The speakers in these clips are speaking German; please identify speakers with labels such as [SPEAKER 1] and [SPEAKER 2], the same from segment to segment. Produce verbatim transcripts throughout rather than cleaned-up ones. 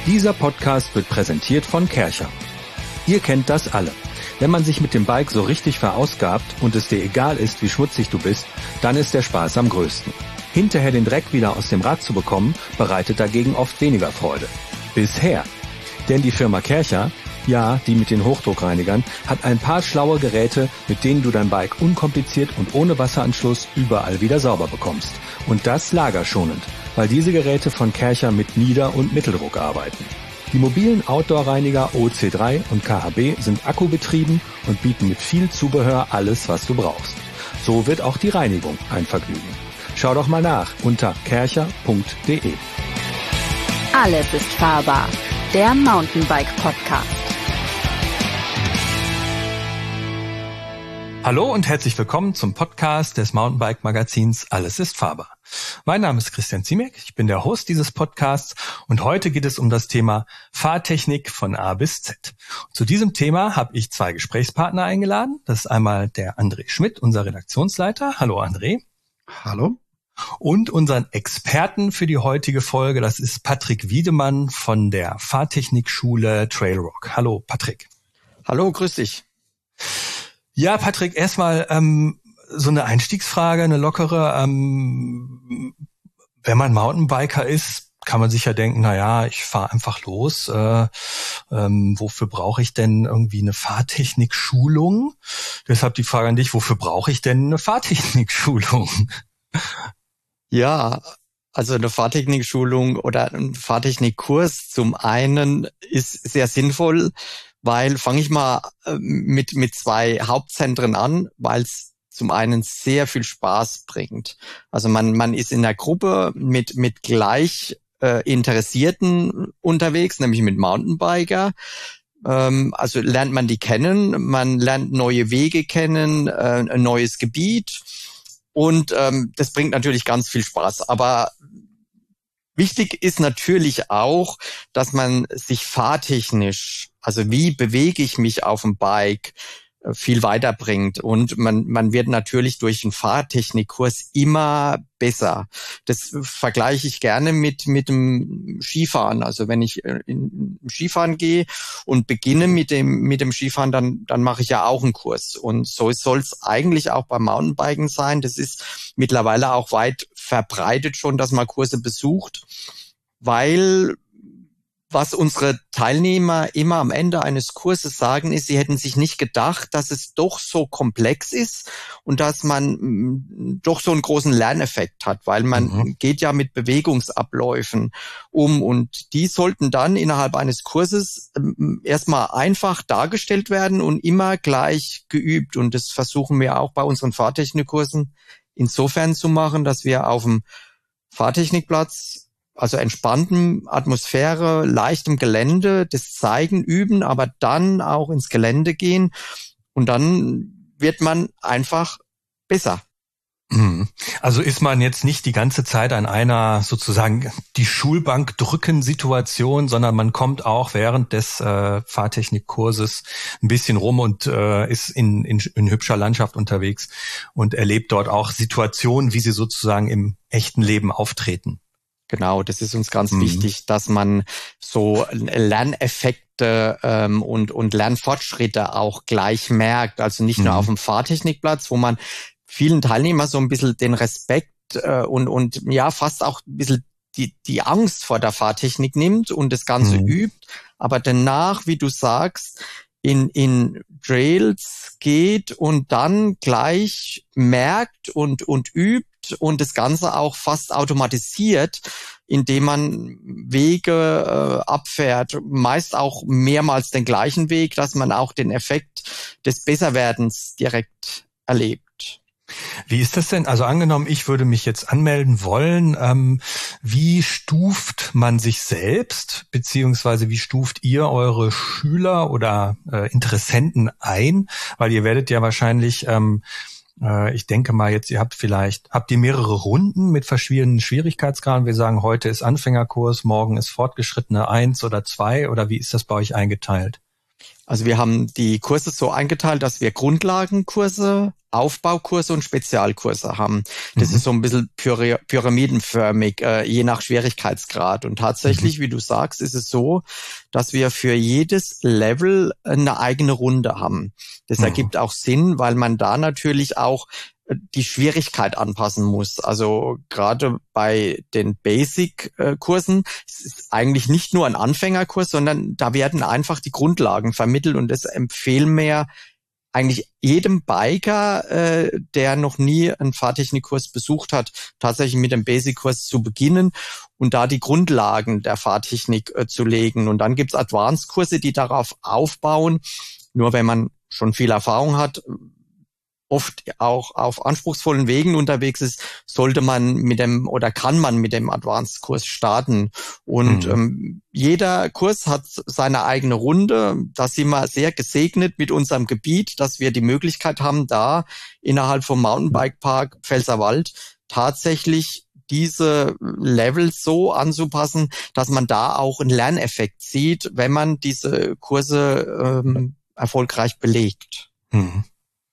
[SPEAKER 1] Dieser Podcast wird präsentiert von Kärcher. Ihr kennt das alle. Wenn man sich mit dem Bike so richtig verausgabt und es dir egal ist, wie schmutzig du bist, dann ist der Spaß am größten. Hinterher den Dreck wieder aus dem Rad zu bekommen, bereitet dagegen oft weniger Freude. Bisher. Denn die Firma Kärcher, ja, die mit den Hochdruckreinigern, hat ein paar schlaue Geräte, mit denen du dein Bike unkompliziert und ohne Wasseranschluss überall wieder sauber bekommst. Und das lagerschonend, weil diese Geräte von Kärcher mit Nieder- und Mitteldruck arbeiten. Die mobilen Outdoor-Reiniger O C drei und K H B sind akkubetrieben und bieten mit viel Zubehör alles, was du brauchst. So wird auch die Reinigung ein Vergnügen. Schau doch mal nach unter kärcher punkt de.
[SPEAKER 2] Alles ist fahrbar. Der Mountainbike-Podcast.
[SPEAKER 1] Hallo und herzlich willkommen zum Podcast des Mountainbike-Magazins Alles ist fahrbar. Mein Name ist Christian Ziemek, ich bin der Host dieses Podcasts und heute geht es um das Thema Fahrtechnik von A bis Z. Und zu diesem Thema habe ich zwei Gesprächspartner eingeladen. Das ist einmal der André Schmidt, unser Redaktionsleiter. Hallo André.
[SPEAKER 3] Hallo.
[SPEAKER 1] Und unseren Experten für die heutige Folge, das ist Patrick Wiedemann von der Fahrtechnikschule Trailrock. Hallo Patrick.
[SPEAKER 3] Hallo, grüß dich.
[SPEAKER 1] Ja, Patrick, erstmal ähm, so eine Einstiegsfrage, eine lockere. Ähm, wenn man Mountainbiker ist, kann man sich ja denken, na ja, ich fahre einfach los. Äh, ähm, wofür brauche ich denn irgendwie eine Fahrtechnikschulung? Deshalb die Frage an dich, wofür brauche ich denn eine Fahrtechnikschulung?
[SPEAKER 3] Ja, also eine Fahrtechnikschulung oder ein Fahrtechnikkurs zum einen ist sehr sinnvoll, weil fange ich mal mit mit zwei Hauptzentren an, weil es zum einen sehr viel Spaß bringt. Also man man ist in der Gruppe mit mit gleich äh, Interessierten unterwegs, nämlich mit Mountainbiker. Ähm, also lernt man die kennen, man lernt neue Wege kennen, äh, ein neues Gebiet und ähm, das bringt natürlich ganz viel Spaß. Aber wichtig ist natürlich auch, dass man sich fahrtechnisch, also wie bewege ich mich auf dem Bike, viel weiterbringt. Und man man wird natürlich durch einen Fahrtechnikkurs immer besser. Das vergleiche ich gerne mit mit dem Skifahren. Also wenn ich in Skifahren gehe und beginne mit dem mit dem Skifahren, dann dann mache ich ja auch einen Kurs. Und so soll es eigentlich auch beim Mountainbiken sein. Das ist mittlerweile auch weit verbreitet schon, dass man Kurse besucht, weil was unsere Teilnehmer immer am Ende eines Kurses sagen, ist, sie hätten sich nicht gedacht, dass es doch so komplex ist und dass man m, doch so einen großen Lerneffekt hat, weil man mhm. geht ja mit Bewegungsabläufen um und die sollten dann innerhalb eines Kurses m, erstmal einfach dargestellt werden und immer gleich geübt. Und das versuchen wir auch bei unseren Fahrtechnikkursen insofern zu machen, dass wir auf dem Fahrtechnikplatz, also entspanntem Atmosphäre, leichtem Gelände, das Zeigen, Üben, aber dann auch ins Gelände gehen und dann wird man einfach besser.
[SPEAKER 1] Also ist man jetzt nicht die ganze Zeit an einer sozusagen die Schulbank drücken Situation, sondern man kommt auch während des äh, Fahrtechnikkurses ein bisschen rum und äh, ist in, in, in hübscher Landschaft unterwegs und erlebt dort auch Situationen, wie sie sozusagen im echten Leben auftreten.
[SPEAKER 3] Genau, das ist uns ganz mhm. wichtig, dass man so Lerneffekte ähm, und und Lernfortschritte auch gleich merkt. Also nicht mhm. nur auf dem Fahrtechnikplatz, wo man vielen Teilnehmern so ein bisschen den Respekt äh, und und ja fast auch ein bisschen die die Angst vor der Fahrtechnik nimmt und das Ganze mhm. übt. Aber danach, wie du sagst, in in Trails geht und dann gleich merkt und und übt und das Ganze auch fast automatisiert, indem man Wege äh, abfährt, meist auch mehrmals den gleichen Weg, dass man auch den Effekt des Besserwerdens direkt erlebt.
[SPEAKER 1] Wie ist das denn? Also angenommen, ich würde mich jetzt anmelden wollen. Ähm, wie stuft man sich selbst, beziehungsweise wie stuft ihr eure Schüler oder äh, Interessenten ein? Weil ihr werdet ja wahrscheinlich, ähm, äh, ich denke mal jetzt, ihr habt vielleicht, habt ihr mehrere Runden mit verschiedenen Schwierigkeitsgraden? Wir sagen, heute ist Anfängerkurs, morgen ist fortgeschrittene eins oder zwei oder wie ist das bei euch eingeteilt?
[SPEAKER 3] Also wir haben die Kurse so eingeteilt, dass wir Grundlagenkurse, Aufbaukurse und Spezialkurse haben. Das mhm. ist so ein bisschen pyra- pyramidenförmig, äh, je nach Schwierigkeitsgrad. Und tatsächlich, mhm. wie du sagst, ist es so, dass wir für jedes Level eine eigene Runde haben. Das mhm. ergibt auch Sinn, weil man da natürlich auch die Schwierigkeit anpassen muss. Also gerade bei den Basic-Kursen, es ist eigentlich nicht nur ein Anfängerkurs, sondern da werden einfach die Grundlagen vermittelt und das empfehlen wir eigentlich jedem Biker, äh, der noch nie einen Fahrtechnikkurs besucht hat, tatsächlich mit dem Basic-Kurs zu beginnen und da die Grundlagen der Fahrtechnik äh, zu legen. Und dann gibt's Advanced-Kurse, die darauf aufbauen. Nur wenn man schon viel Erfahrung hat, oft auch auf anspruchsvollen Wegen unterwegs ist, sollte man mit dem oder kann man mit dem Advanced-Kurs starten. Und mhm. ähm, jeder Kurs hat seine eigene Runde. Da sind wir sehr gesegnet mit unserem Gebiet, dass wir die Möglichkeit haben, da innerhalb vom Mountainbike-Park Pfälzerwald tatsächlich diese Levels so anzupassen, dass man da auch einen Lerneffekt sieht, wenn man diese Kurse ähm, erfolgreich belegt.
[SPEAKER 1] Mhm.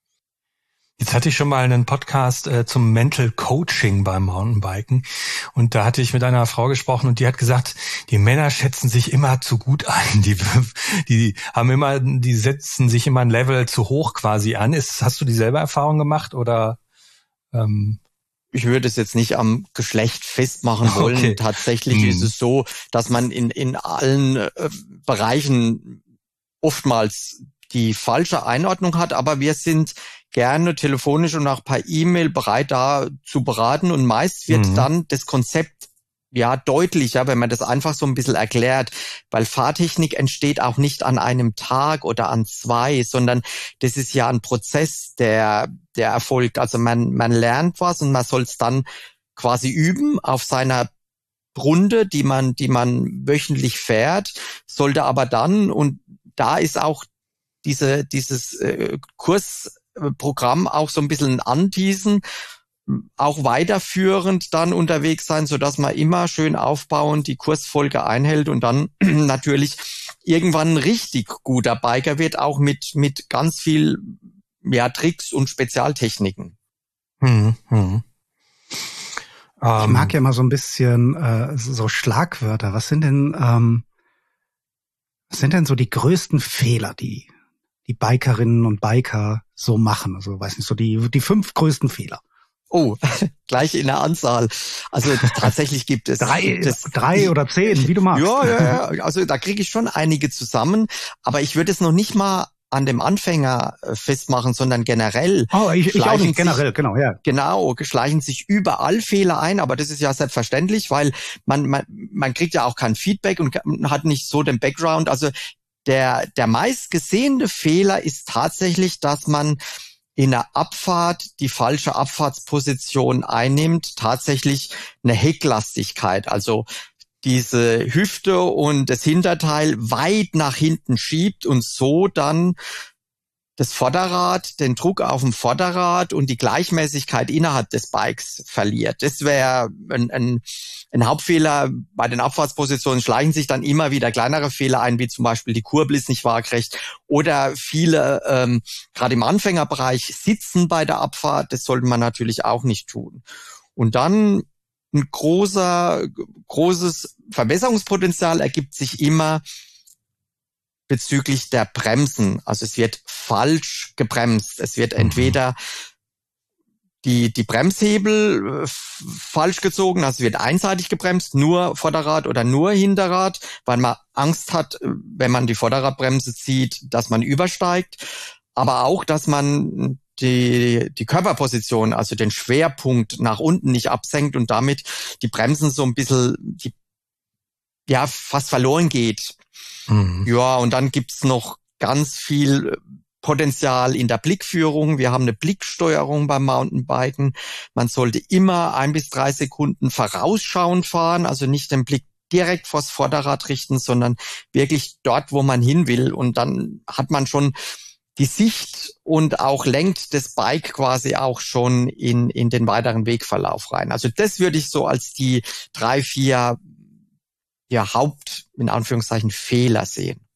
[SPEAKER 1] Jetzt hatte ich schon mal einen Podcast äh, zum Mental Coaching beim Mountainbiken und da hatte ich mit einer Frau gesprochen und die hat gesagt, die Männer schätzen sich immer zu gut ein, die die haben immer, die setzen sich immer ein Level zu hoch quasi an. Ist, hast du dieselbe Erfahrung gemacht oder? Ähm
[SPEAKER 3] Ich würde es jetzt nicht am Geschlecht festmachen wollen. Okay. Tatsächlich hm. ist es so, dass man in in allen äh, Bereichen oftmals die falsche Einordnung hat, aber wir sind gerne telefonisch und auch per E-Mail bereit, da zu beraten. Und meist wird mhm. dann das Konzept ja deutlicher, wenn man das einfach so ein bisschen erklärt, weil Fahrtechnik entsteht auch nicht an einem Tag oder an zwei, sondern das ist ja ein Prozess, der der erfolgt. Also man man lernt was und man soll es dann quasi üben auf seiner Runde, die man die man wöchentlich fährt, sollte aber dann, und da ist auch diese dieses äh, Kurs Programm auch so ein bisschen anteasen, auch weiterführend dann unterwegs sein, so dass man immer schön aufbauend die Kursfolge einhält und dann natürlich irgendwann ein richtig guter Biker wird, auch mit mit ganz viel ja Tricks und Spezialtechniken.
[SPEAKER 4] Hm, hm. Ich mag ja immer so ein bisschen äh, so Schlagwörter. Was sind denn ähm, was sind denn so die größten Fehler, die die Bikerinnen und Biker so machen? Also weiß nicht, so die die fünf größten Fehler.
[SPEAKER 3] Oh, gleich in der Anzahl. Also tatsächlich gibt es
[SPEAKER 4] drei,
[SPEAKER 3] gibt es,
[SPEAKER 4] drei oder zehn, wie du magst.
[SPEAKER 3] Ja, ja, ja. Also da kriege ich schon einige zusammen, aber ich würde es noch nicht mal an dem Anfänger festmachen, sondern generell.
[SPEAKER 4] Oh, ich, ich auch nicht, generell, sich, genau, ja.
[SPEAKER 3] Genau, schleichen sich überall Fehler ein, aber das ist ja selbstverständlich, weil man man man kriegt ja auch kein Feedback und hat nicht so den Background. Also der der meistgesehene Fehler ist tatsächlich, dass man in der Abfahrt die falsche Abfahrtsposition einnimmt, tatsächlich eine Hecklastigkeit, also diese Hüfte und das Hinterteil weit nach hinten schiebt und so dann das Vorderrad, den Druck auf dem Vorderrad und die Gleichmäßigkeit innerhalb des Bikes verliert. Das wäre ein, ein, ein Hauptfehler. Bei den Abfahrtspositionen schleichen sich dann immer wieder kleinere Fehler ein, wie zum Beispiel die Kurbel ist nicht waagrecht oder viele, ähm, gerade im Anfängerbereich, sitzen bei der Abfahrt. Das sollte man natürlich auch nicht tun. Und dann ein großer, großes Verbesserungspotenzial ergibt sich immer bezüglich der Bremsen. Also es wird falsch gebremst. Es wird entweder die die Bremshebel falsch gezogen, also es wird einseitig gebremst, nur Vorderrad oder nur Hinterrad, weil man Angst hat, wenn man die Vorderradbremse zieht, dass man übersteigt. Aber auch, dass man die die Körperposition, also den Schwerpunkt nach unten nicht absenkt und damit die Bremsen so ein bisschen die, ja fast verloren geht. Mhm. Ja, und dann gibt's noch ganz viel Potenzial in der Blickführung. Wir haben eine Blicksteuerung beim Mountainbiken. Man sollte immer ein bis drei Sekunden vorausschauend fahren, also nicht den Blick direkt vors Vorderrad richten, sondern wirklich dort, wo man hin will. Und dann hat man schon die Sicht und auch lenkt das Bike quasi auch schon in in den weiteren Wegverlauf rein. Also das würde ich so als die drei, vier ja Haupt, in Anführungszeichen, Fehler sehen.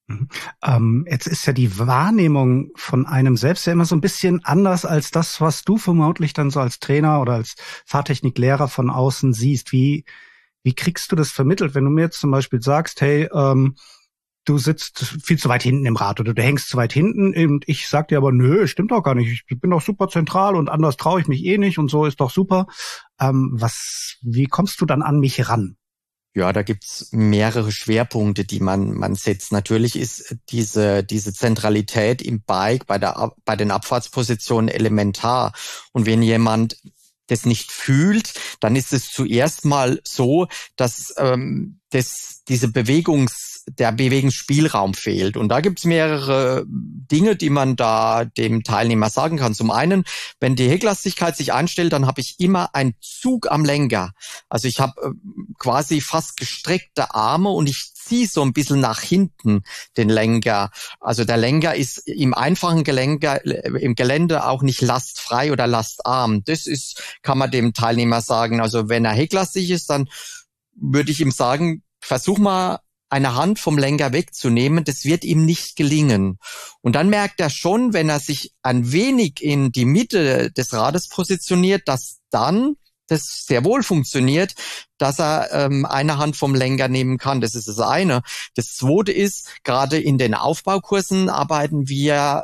[SPEAKER 4] Mhm. Ähm, jetzt ist ja die Wahrnehmung von einem selbst ja immer so ein bisschen anders als das, was du vermutlich dann so als Trainer oder als Fahrtechniklehrer von außen siehst. Wie, wie kriegst du das vermittelt, wenn du mir jetzt zum Beispiel sagst, hey, ähm, du sitzt viel zu weit hinten im Rad oder du hängst zu weit hinten und ich sag dir aber, nö, stimmt doch gar nicht, ich bin doch super zentral und anders traue ich mich eh nicht und so ist doch super. Ähm, was, wie kommst du dann an mich ran?
[SPEAKER 3] Ja, da gibt's mehrere Schwerpunkte, die man man setzt. Natürlich ist diese diese Zentralität im Bike bei der bei den Abfahrtspositionen elementar. Und wenn jemand das nicht fühlt, dann ist es zuerst mal so, dass ähm, das diese Bewegungs der Bewegungsspielraum fehlt. Und da gibt's mehrere Dinge, die man da dem Teilnehmer sagen kann. Zum einen, wenn die Hecklastigkeit sich einstellt, dann habe ich immer einen Zug am Lenker. Also ich habe äh, quasi fast gestreckte Arme und ich ziehe so ein bisschen nach hinten den Lenker. Also der Lenker ist im einfachen Gelenker, im Gelände auch nicht lastfrei oder lastarm. Das ist, kann man dem Teilnehmer sagen. Also wenn er hecklastig ist, dann würde ich ihm sagen, versuch mal eine Hand vom Lenker wegzunehmen, das wird ihm nicht gelingen. Und dann merkt er schon, wenn er sich ein wenig in die Mitte des Rades positioniert, dass dann das sehr wohl funktioniert, dass er ähm, eine Hand vom Lenker nehmen kann. Das ist das eine. Das zweite ist, gerade in den Aufbaukursen arbeiten wir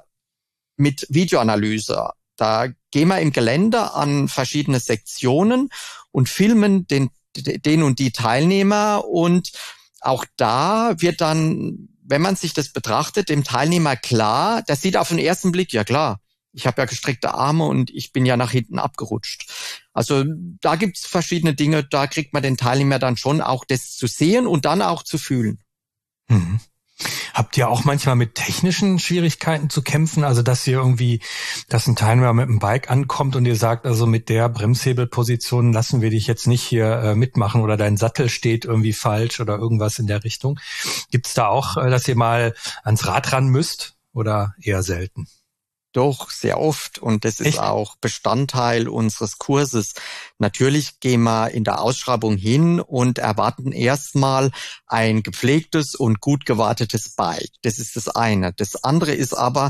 [SPEAKER 3] mit Videoanalyse. Da gehen wir im Gelände an verschiedene Sektionen und filmen den, den und die Teilnehmer, und auch da wird dann, wenn man sich das betrachtet, dem Teilnehmer klar, der sieht auf den ersten Blick, ja klar, ich habe ja gestreckte Arme und ich bin ja nach hinten abgerutscht. Also da gibt's verschiedene Dinge, da kriegt man den Teilnehmer dann schon auch das zu sehen und dann auch zu fühlen.
[SPEAKER 1] Mhm. Habt ihr auch manchmal mit technischen Schwierigkeiten zu kämpfen? Also dass ihr irgendwie, dass ein Teilnehmer mit dem Bike ankommt und ihr sagt, also mit der Bremshebelposition lassen wir dich jetzt nicht hier äh, mitmachen oder dein Sattel steht irgendwie falsch oder irgendwas in der Richtung. Gibt's da auch, äh, dass ihr mal ans Rad ran müsst oder eher selten?
[SPEAKER 3] Doch, sehr oft, und das ist
[SPEAKER 1] Echt?
[SPEAKER 3] auch Bestandteil unseres Kurses. Natürlich gehen wir in der Ausschreibung hin und erwarten erstmal ein gepflegtes und gut gewartetes Bike. Das ist das eine. Das andere ist aber,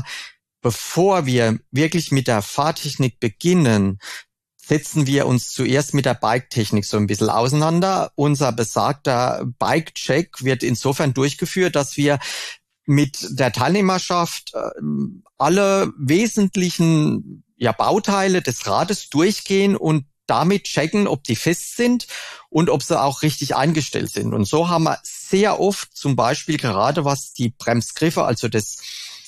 [SPEAKER 3] bevor wir wirklich mit der Fahrtechnik beginnen, setzen wir uns zuerst mit der Bike-Technik so ein bisschen auseinander. Unser besagter Bike-Check wird insofern durchgeführt, dass wir mit der Teilnehmerschaft äh, alle wesentlichen ja, Bauteile des Rades durchgehen und damit checken, ob die fest sind und ob sie auch richtig eingestellt sind. Und so haben wir sehr oft zum Beispiel gerade was die Bremsgriffe, also das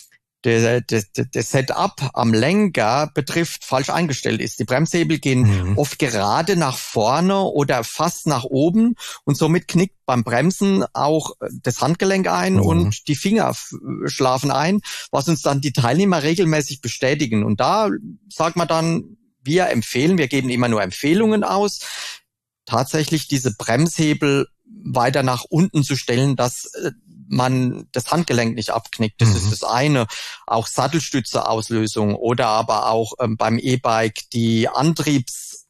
[SPEAKER 3] Das, das, das Setup am Lenker betrifft, falsch eingestellt ist. Die Bremshebel gehen mhm. oft gerade nach vorne oder fast nach oben und somit knickt beim Bremsen auch das Handgelenk ein mhm. und die Finger schlafen ein, was uns dann die Teilnehmer regelmäßig bestätigen. Und da sagt man dann, wir empfehlen, wir geben immer nur Empfehlungen aus, tatsächlich diese Bremshebel weiter nach unten zu stellen, dass man das Handgelenk nicht abknickt. Das mhm. ist das eine. Auch Sattelstütze-Auslösung oder aber auch ähm, beim E-Bike die Antriebs,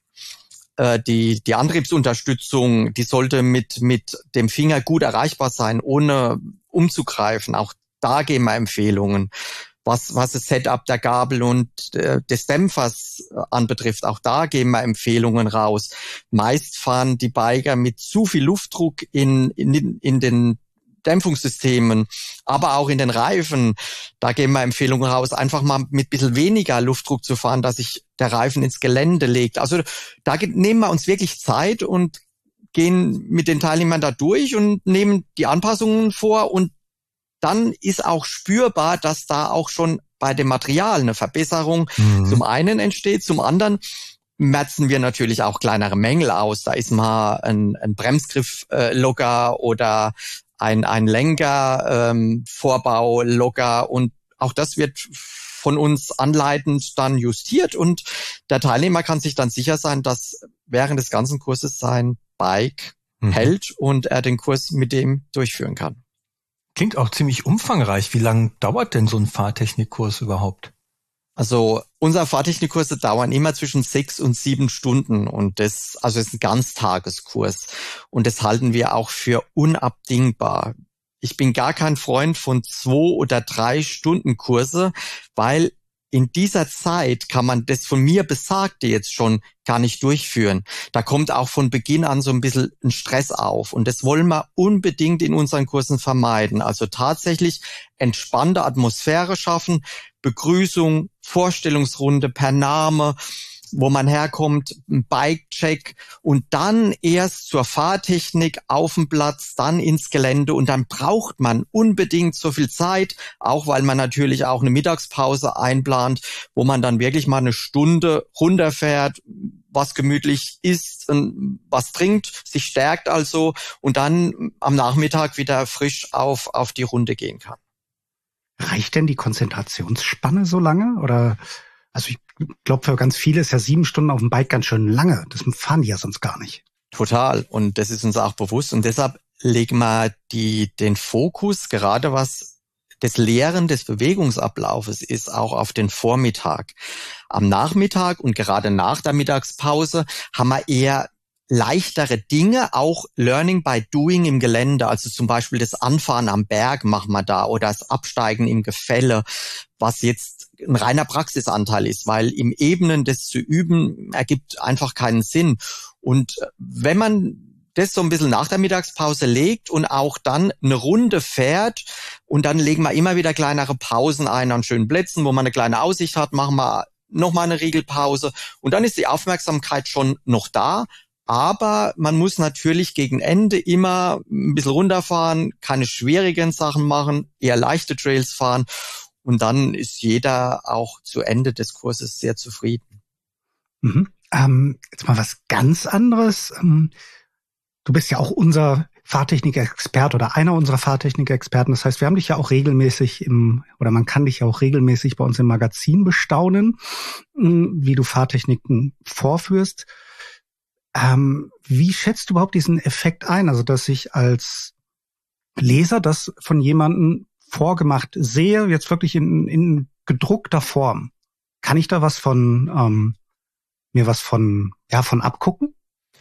[SPEAKER 3] äh, die die Antriebsunterstützung, die sollte mit mit dem Finger gut erreichbar sein, ohne umzugreifen. Auch da geben wir Empfehlungen. Was was das Setup der Gabel und äh, des Dämpfers äh, anbetrifft, auch da geben wir Empfehlungen raus. Meist fahren die Biker mit zu viel Luftdruck in in in den Dämpfungssystemen, aber auch in den Reifen. Da geben wir Empfehlungen raus, einfach mal mit ein bisschen weniger Luftdruck zu fahren, dass sich der Reifen ins Gelände legt. Also da nehmen wir uns wirklich Zeit und gehen mit den Teilnehmern da durch und nehmen die Anpassungen vor, und dann ist auch spürbar, dass da auch schon bei dem Material eine Verbesserung mhm. zum einen entsteht, zum anderen merzen wir natürlich auch kleinere Mängel aus. Da ist mal ein, ein Bremsgriff äh, locker oder ein, ein Lenker, ähm, Vorbau locker, und auch das wird von uns anleitend dann justiert, und der Teilnehmer kann sich dann sicher sein, dass während des ganzen Kurses sein Bike mhm. hält und er den Kurs mit dem durchführen kann.
[SPEAKER 1] Klingt auch ziemlich umfangreich. Wie lange dauert denn so ein Fahrtechnikkurs überhaupt?
[SPEAKER 3] Also unsere Fahrtechnikkurse dauern immer zwischen sechs und sieben Stunden, und das, also es ist ein Ganztageskurs, und das halten wir auch für unabdingbar. ich bin gar kein Freund von zwei oder drei Stunden Kurse, weil in dieser Zeit kann man das von mir Besagte jetzt schon gar nicht durchführen. Da kommt auch von Beginn an so ein bisschen ein Stress auf. Und das wollen wir unbedingt in unseren Kursen vermeiden. Also tatsächlich entspannte Atmosphäre schaffen, Begrüßung, Vorstellungsrunde per Name, wo man herkommt, ein Bike-Check und dann erst zur Fahrtechnik auf dem Platz, dann ins Gelände und dann braucht man unbedingt so viel Zeit, auch weil man natürlich auch eine Mittagspause einplant, wo man dann wirklich mal eine Stunde runterfährt, was gemütlich isst, was trinkt, sich stärkt also und dann am Nachmittag wieder frisch auf, auf die Runde gehen kann.
[SPEAKER 4] Reicht denn die Konzentrationsspanne so lange oder? Also ich glaube, für ganz viele ist ja sieben Stunden auf dem Bike ganz schön lange. Das fahren die ja sonst gar nicht.
[SPEAKER 3] Total. Und das ist uns auch bewusst. Und deshalb legen wir die, den Fokus, gerade was das Lehren des Bewegungsablaufes ist, auch auf den Vormittag. Am Nachmittag und gerade nach der Mittagspause haben wir eher leichtere Dinge, auch Learning by Doing im Gelände, also zum Beispiel das Anfahren am Berg machen wir da oder das Absteigen im Gefälle, was jetzt ein reiner Praxisanteil ist, weil im Ebenen das zu üben ergibt einfach keinen Sinn. Und wenn man das so ein bisschen nach der Mittagspause legt und auch dann eine Runde fährt und dann legen wir immer wieder kleinere Pausen ein an schönen Plätzen, wo man eine kleine Aussicht hat, machen wir nochmal eine Regelpause und dann ist die Aufmerksamkeit schon noch da. Aber man muss natürlich gegen Ende immer ein bisschen runterfahren, keine schwierigen Sachen machen, eher leichte Trails fahren. Und dann ist jeder auch zu Ende des Kurses sehr zufrieden.
[SPEAKER 4] Mhm. Ähm, jetzt mal was ganz anderes. Ähm, du bist ja auch unser Fahrtechnik-Experte oder einer unserer Fahrtechnik-Experten. Das heißt, wir haben dich ja auch regelmäßig im, oder man kann dich ja auch regelmäßig bei uns im Magazin bestaunen, wie du Fahrtechniken vorführst. Ähm, wie schätzt du überhaupt diesen Effekt ein? Also, dass ich als Leser das von jemandem vorgemacht sehe, jetzt wirklich in, in gedruckter Form. Kann ich da was von, ähm, mir was von, ja, von abgucken?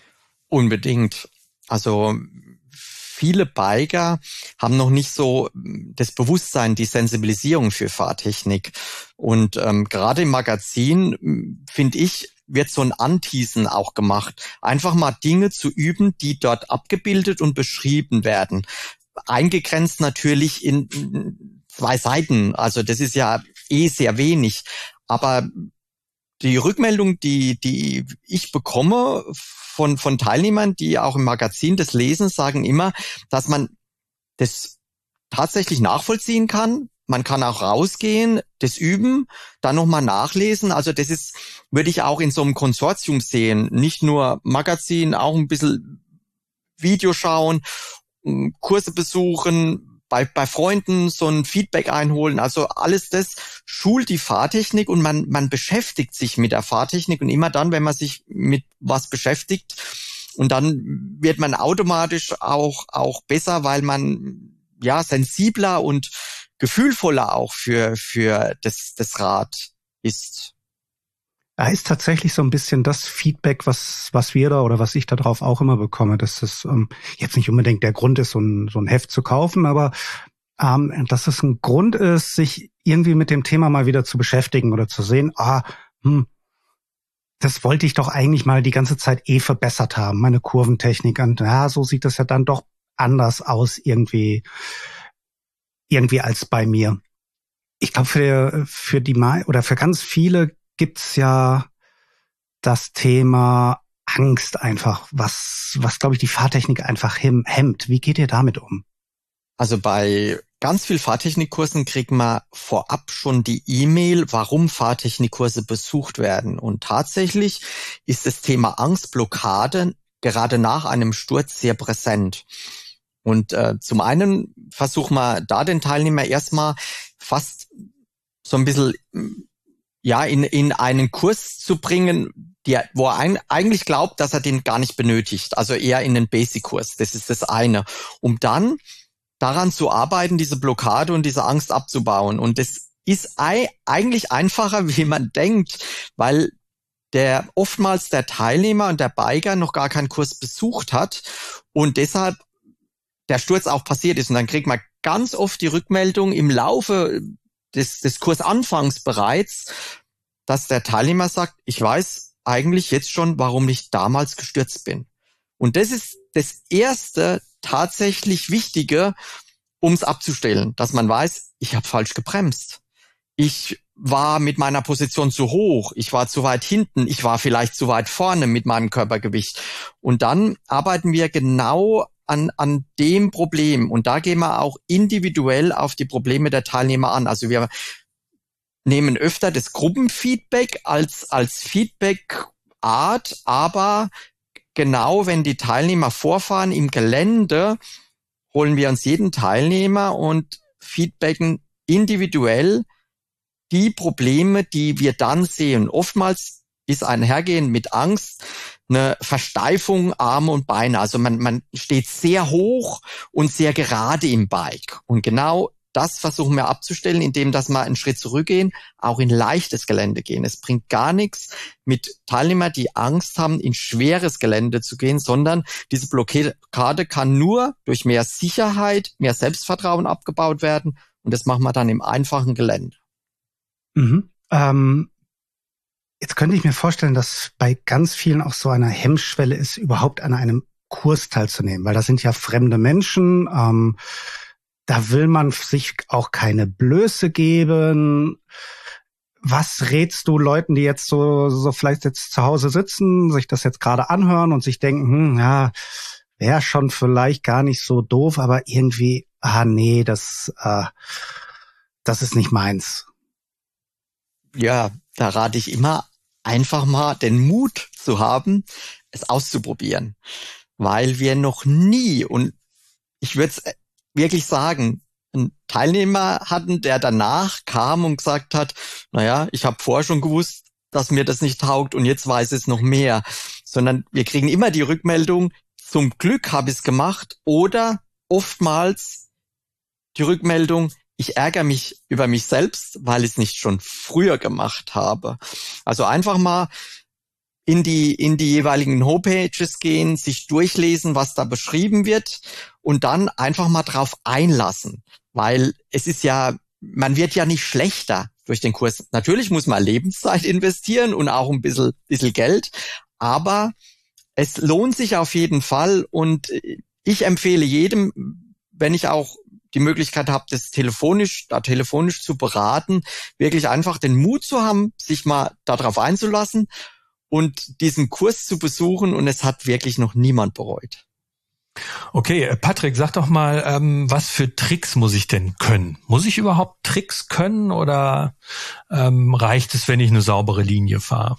[SPEAKER 3] Unbedingt. Also, viele Biker haben noch nicht so das Bewusstsein, die Sensibilisierung für Fahrtechnik. Und ähm, gerade im Magazin, finde ich, wird so ein Anteasen auch gemacht. Einfach mal Dinge zu üben, die dort abgebildet und beschrieben werden. Eingegrenzt natürlich in zwei Seiten. Also das ist ja eh sehr wenig. Aber die Rückmeldung, die die ich bekomme von von Teilnehmern, die auch im Magazin das lesen, sagen immer, dass man das tatsächlich nachvollziehen kann. Man kann auch rausgehen, das üben, dann nochmal nachlesen. Also das ist, würde ich auch in so einem Konsortium sehen. Nicht nur Magazin, auch ein bisschen Video schauen, Kurse besuchen, bei, bei Freunden so ein Feedback einholen. Also alles das schult die Fahrtechnik und man, man beschäftigt sich mit der Fahrtechnik. Und immer dann, wenn man sich mit was beschäftigt, und dann wird man automatisch auch, auch besser, weil man ja sensibler und gefühlvoller auch für für das das Rad ist.
[SPEAKER 4] Da ist tatsächlich so ein bisschen das Feedback, was was wir da oder was ich da drauf auch immer bekomme, dass das ähm, jetzt nicht unbedingt der Grund ist, so ein so ein Heft zu kaufen, aber ähm, dass es ein Grund ist, sich irgendwie mit dem Thema mal wieder zu beschäftigen oder zu sehen, ah, hm, das wollte ich doch eigentlich mal die ganze Zeit eh verbessert haben, meine Kurventechnik. Und ja, so sieht das ja dann doch anders aus irgendwie. irgendwie als bei mir. Ich glaube, für für die oder für ganz viele gibt's ja das Thema Angst einfach, was was glaube ich die Fahrtechnik einfach hemmt. Wie geht ihr damit um?
[SPEAKER 3] Also bei ganz viel Fahrtechnikkursen kriegt man vorab schon die E-Mail, warum Fahrtechnikkurse besucht werden. Und tatsächlich ist das Thema Angstblockade gerade nach einem Sturz sehr präsent. Und äh, zum einen versuchen wir da den Teilnehmer erstmal fast so ein bisschen ja in in einen Kurs zu bringen, der, wo er ein, eigentlich glaubt, dass er den gar nicht benötigt. Also eher in den Basic-Kurs. Das ist das eine. Um dann daran zu arbeiten, diese Blockade und diese Angst abzubauen. Und das ist eigentlich einfacher, wie man denkt, weil der oftmals der Teilnehmer und der Biker noch gar keinen Kurs besucht hat und deshalb der Sturz auch passiert ist. Und dann kriegt man ganz oft die Rückmeldung im Laufe des, des Kursanfangs bereits, dass der Teilnehmer sagt, ich weiß eigentlich jetzt schon, warum ich damals gestürzt bin. Und das ist das erste tatsächlich Wichtige, um es abzustellen, dass man weiß, ich habe falsch gebremst. Ich war mit meiner Position zu hoch, ich war zu weit hinten, ich war vielleicht zu weit vorne mit meinem Körpergewicht. Und dann arbeiten wir genau an, an dem Problem. Und da gehen wir auch individuell auf die Probleme der Teilnehmer an. Also wir nehmen öfter das Gruppenfeedback als, als Feedback-Art, aber genau wenn die Teilnehmer vorfahren im Gelände, holen wir uns jeden Teilnehmer und feedbacken individuell die Probleme, die wir dann sehen. Oftmals ist einhergehend mit Angst eine Versteifung Arme und Beine. Also man, man steht sehr hoch und sehr gerade im Bike. Und genau das versuchen wir abzustellen, indem dass wir einen Schritt zurückgehen, auch in leichtes Gelände gehen. Es bringt gar nichts mit Teilnehmern, die Angst haben, in schweres Gelände zu gehen, sondern diese Blockade kann nur durch mehr Sicherheit, mehr Selbstvertrauen abgebaut werden. Und das machen wir dann im einfachen Gelände.
[SPEAKER 4] Mhm. Ähm, jetzt könnte ich mir vorstellen, dass bei ganz vielen auch so eine Hemmschwelle ist, überhaupt an einem Kurs teilzunehmen, weil das sind ja fremde Menschen, ähm, da will man sich auch keine Blöße geben. Was rätst du Leuten, die jetzt so, so vielleicht jetzt zu Hause sitzen, sich das jetzt gerade anhören und sich denken, hm, ja, wäre schon vielleicht gar nicht so doof, aber irgendwie, ah nee, das, äh, das ist nicht meins.
[SPEAKER 3] Ja, da rate ich immer, einfach mal den Mut zu haben, es auszuprobieren. Weil wir noch nie, und ich würde es wirklich sagen, einen Teilnehmer hatten, der danach kam und gesagt hat, naja, ich habe vorher schon gewusst, dass mir das nicht taugt und jetzt weiß es noch mehr. Sondern wir kriegen immer die Rückmeldung, zum Glück habe ich es gemacht, oder oftmals die Rückmeldung, ich ärgere mich über mich selbst, weil ich es nicht schon früher gemacht habe. Also einfach mal in die, in die jeweiligen Homepages gehen, sich durchlesen, was da beschrieben wird und dann einfach mal drauf einlassen. Weil es ist ja, man wird ja nicht schlechter durch den Kurs. Natürlich muss man Lebenszeit investieren und auch ein bisschen, bisschen Geld, aber es lohnt sich auf jeden Fall und ich empfehle jedem, wenn ich auch die Möglichkeit habe, das telefonisch, da telefonisch zu beraten, wirklich einfach den Mut zu haben, sich mal darauf einzulassen und diesen Kurs zu besuchen, und es hat wirklich noch niemand bereut.
[SPEAKER 1] Okay, Patrick, sag doch mal, ähm, was für Tricks muss ich denn können? Muss ich überhaupt Tricks können oder ähm, reicht es, wenn ich eine saubere Linie fahre?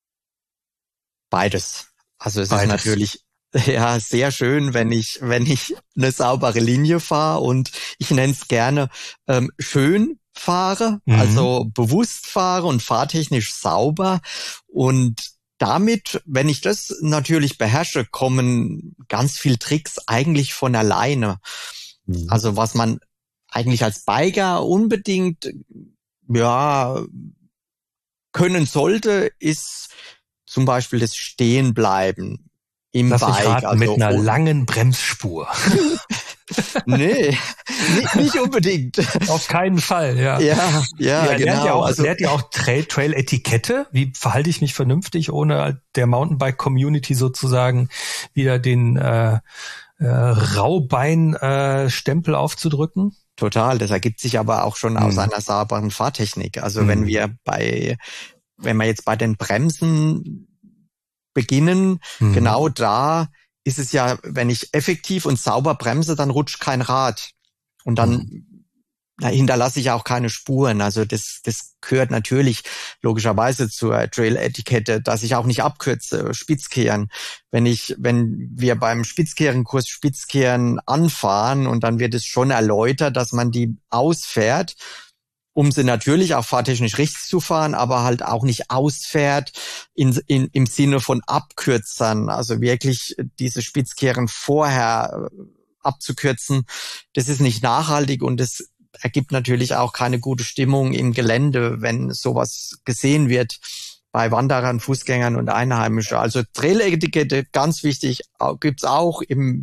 [SPEAKER 3] Beides. Also es
[SPEAKER 1] Beides.
[SPEAKER 3] ist natürlich ja sehr schön, wenn ich wenn ich eine saubere Linie fahre, und ich nenne es gerne ähm, schön fahre, mhm. also bewusst fahre und fahrtechnisch sauber. Und damit, wenn ich das natürlich beherrsche, kommen ganz viel Tricks eigentlich von alleine. Mhm. Also was man eigentlich als Biker unbedingt ja können sollte, ist zum Beispiel das Stehenbleiben im
[SPEAKER 1] Lass
[SPEAKER 3] Bike.
[SPEAKER 1] mich raten,
[SPEAKER 3] also
[SPEAKER 1] mit einer langen Bremsspur.
[SPEAKER 3] Nee, nicht, nicht unbedingt.
[SPEAKER 1] Auf keinen Fall, ja.
[SPEAKER 3] Ja, ja,
[SPEAKER 1] ja
[SPEAKER 3] genau.
[SPEAKER 1] Lernt ihr auch,
[SPEAKER 3] also,
[SPEAKER 1] lernt ihr auch Trail, Trail-Etikette? Wie verhalte ich mich vernünftig, ohne der Mountainbike-Community sozusagen wieder den äh, äh, Raubein-Stempel äh, aufzudrücken?
[SPEAKER 3] Total, das ergibt sich aber auch schon aus hm. einer sauberen Fahrtechnik. Also hm. wenn wir bei, wenn wir jetzt bei den Bremsen beginnen, hm. genau da ist es ja, wenn ich effektiv und sauber bremse, dann rutscht kein Rad. Und dann mhm. da hinterlasse ich auch keine Spuren. Also das, das gehört natürlich logischerweise zur Trail-Etikette, dass ich auch nicht abkürze, Spitzkehren. Wenn ich, wenn wir beim Spitzkehrenkurs Spitzkehren anfahren und dann wird es schon erläutert, dass man die ausfährt, um sie natürlich auch fahrtechnisch richtig zu fahren, aber halt auch nicht ausfährt in, in, im Sinne von Abkürzern, also wirklich diese Spitzkehren vorher abzukürzen. Das ist nicht nachhaltig und das ergibt natürlich auch keine gute Stimmung im Gelände, wenn sowas gesehen wird bei Wanderern, Fußgängern und Einheimischen. Also Trail-Etikette, ganz wichtig, gibt's auch im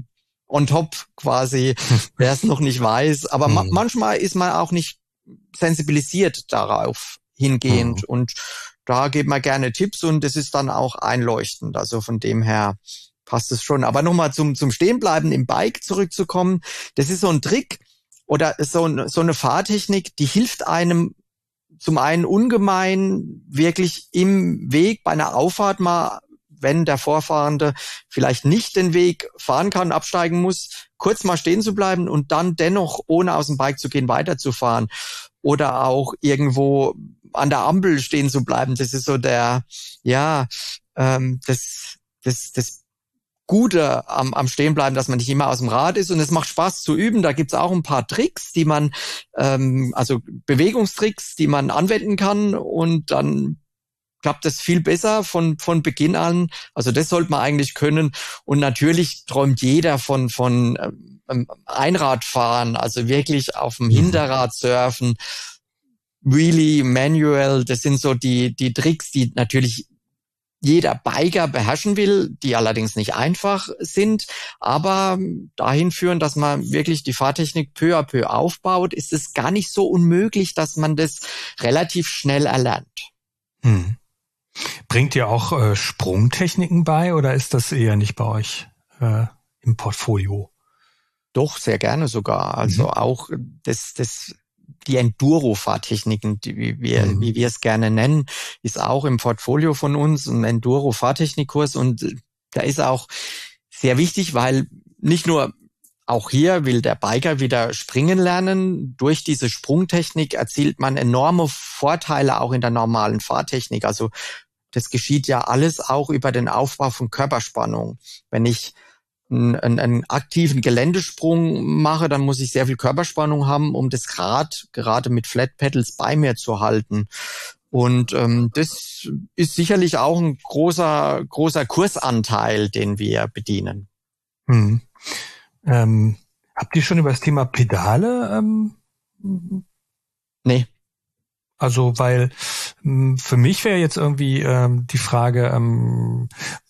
[SPEAKER 3] on top quasi, wer es noch nicht weiß. Aber ma- manchmal ist man auch nicht sensibilisiert darauf hingehend. Mhm. Und da gibt man gerne Tipps und das ist dann auch einleuchtend. Also von dem her passt es schon. Aber nochmal zum, zum Stehenbleiben im Bike zurückzukommen. Das ist so ein Trick oder so, ein, so eine Fahrtechnik, die hilft einem zum einen ungemein wirklich im Weg bei einer Auffahrt mal, wenn der Vorfahrende vielleicht nicht den Weg fahren kann, absteigen muss, kurz mal stehen zu bleiben und dann dennoch, ohne aus dem Bike zu gehen, weiterzufahren. Oder auch irgendwo an der Ampel stehen zu bleiben. Das ist so der, ja, ähm, das, das, das Gute am, am Stehenbleiben, dass man nicht immer aus dem Rad ist. Und es macht Spaß zu üben. Da gibt's auch ein paar Tricks, die man, ähm, also Bewegungstricks, die man anwenden kann. Und dann klappt es viel besser von von Beginn an. Also das sollte man eigentlich können. Und natürlich träumt jeder von von ähm, Einradfahren, also wirklich auf dem Hinterrad surfen, Wheelie, Manual. Das sind so die die Tricks, die natürlich jeder Biker beherrschen will, die allerdings nicht einfach sind, aber dahin führen, dass man wirklich die Fahrtechnik peu à peu aufbaut, ist es gar nicht so unmöglich, dass man das relativ schnell erlernt.
[SPEAKER 1] Hm. Bringt ihr auch äh, Sprungtechniken bei oder ist das eher nicht bei euch äh, im Portfolio?
[SPEAKER 3] Doch, sehr gerne sogar. Also mhm. auch das, das, die Enduro-Fahrtechniken, die, wie wir, mhm. wie wir es gerne nennen, ist auch im Portfolio von uns ein Enduro-Fahrtechnikkurs und da ist auch sehr wichtig, weil nicht nur auch hier will der Biker wieder springen lernen. Durch diese Sprungtechnik erzielt man enorme Vorteile auch in der normalen Fahrtechnik. Also das geschieht ja alles auch über den Aufbau von Körperspannung. Wenn ich einen, einen, einen aktiven Geländesprung mache, dann muss ich sehr viel Körperspannung haben, um das Rad gerade mit Flat Pedals bei mir zu halten. Und ähm, das ist sicherlich auch ein großer großer Kursanteil, den wir bedienen.
[SPEAKER 1] Hm. Ähm, habt ihr schon über das Thema Pedale? Ähm,
[SPEAKER 3] nee.
[SPEAKER 1] Also, weil ähm, für mich wäre jetzt irgendwie ähm, die Frage, ähm,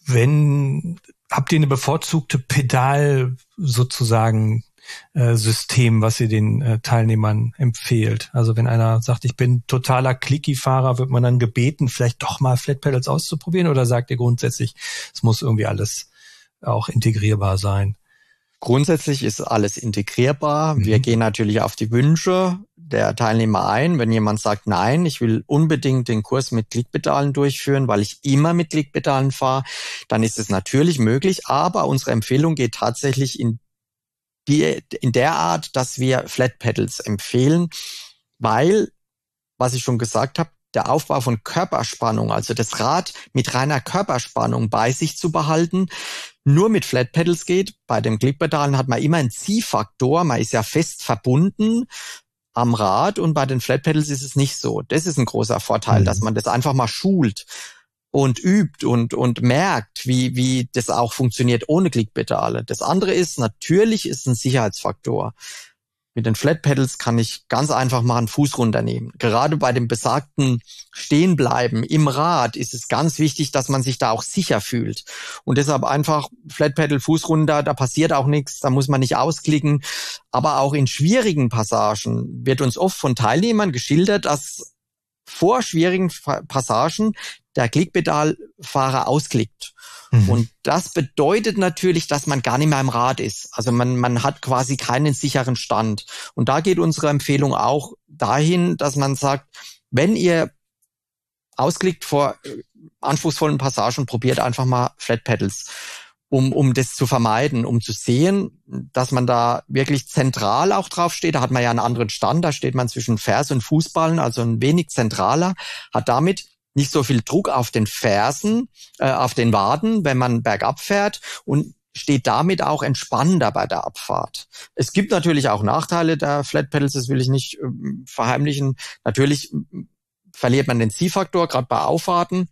[SPEAKER 1] wenn habt ihr eine bevorzugte Pedal sozusagen äh, System, was ihr den äh, Teilnehmern empfehlt? Also wenn einer sagt, ich bin totaler Clicky-Fahrer, wird man dann gebeten, vielleicht doch mal Flat Pedals auszuprobieren oder sagt ihr grundsätzlich, es muss irgendwie alles auch integrierbar sein?
[SPEAKER 3] Grundsätzlich ist alles integrierbar. Mhm. Wir gehen natürlich auf die Wünsche der Teilnehmer ein. Wenn jemand sagt, nein, ich will unbedingt den Kurs mit Klickpedalen durchführen, weil ich immer mit Klickpedalen fahre, dann ist es natürlich möglich. Aber unsere Empfehlung geht tatsächlich in die, in der Art, dass wir Flat Pedals empfehlen, weil, was ich schon gesagt habe, der Aufbau von Körperspannung, also das Rad mit reiner Körperspannung bei sich zu behalten, nur mit Flat Pedals geht. Bei den Klickpedalen hat man immer einen Ziehfaktor, man ist ja fest verbunden am Rad und bei den Flat Pedals ist es nicht so. Das ist ein großer Vorteil, mhm. dass man das einfach mal schult und übt und und merkt, wie wie das auch funktioniert ohne Klickpedale. Das andere ist, natürlich ist ein Sicherheitsfaktor. Mit den Flat Pedals kann ich ganz einfach mal einen Fuß runternehmen. Gerade bei dem besagten Stehenbleiben im Rad ist es ganz wichtig, dass man sich da auch sicher fühlt. Und deshalb einfach Flat Pedal, Fuß runter, da passiert auch nichts, da muss man nicht ausklicken. Aber auch in schwierigen Passagen wird uns oft von Teilnehmern geschildert, dass vor schwierigen Passagen der Klickpedalfahrer ausklickt. Mhm. Und das bedeutet natürlich, dass man gar nicht mehr im Rad ist. Also man, man hat quasi keinen sicheren Stand. Und da geht unsere Empfehlung auch dahin, dass man sagt, wenn ihr ausklickt vor anspruchsvollen Passagen, probiert einfach mal Flat Pedals, um, um das zu vermeiden, um zu sehen, dass man da wirklich zentral auch drauf steht. Da hat man ja einen anderen Stand, da steht man zwischen Ferse und Fußballen, also ein wenig zentraler, hat damit nicht so viel Druck auf den Fersen, äh, auf den Waden, wenn man bergab fährt und steht damit auch entspannender bei der Abfahrt. Es gibt natürlich auch Nachteile der Flat Pedals, das will ich nicht äh, verheimlichen. Natürlich äh, verliert man den Ziehfaktor, gerade bei Auffahrten.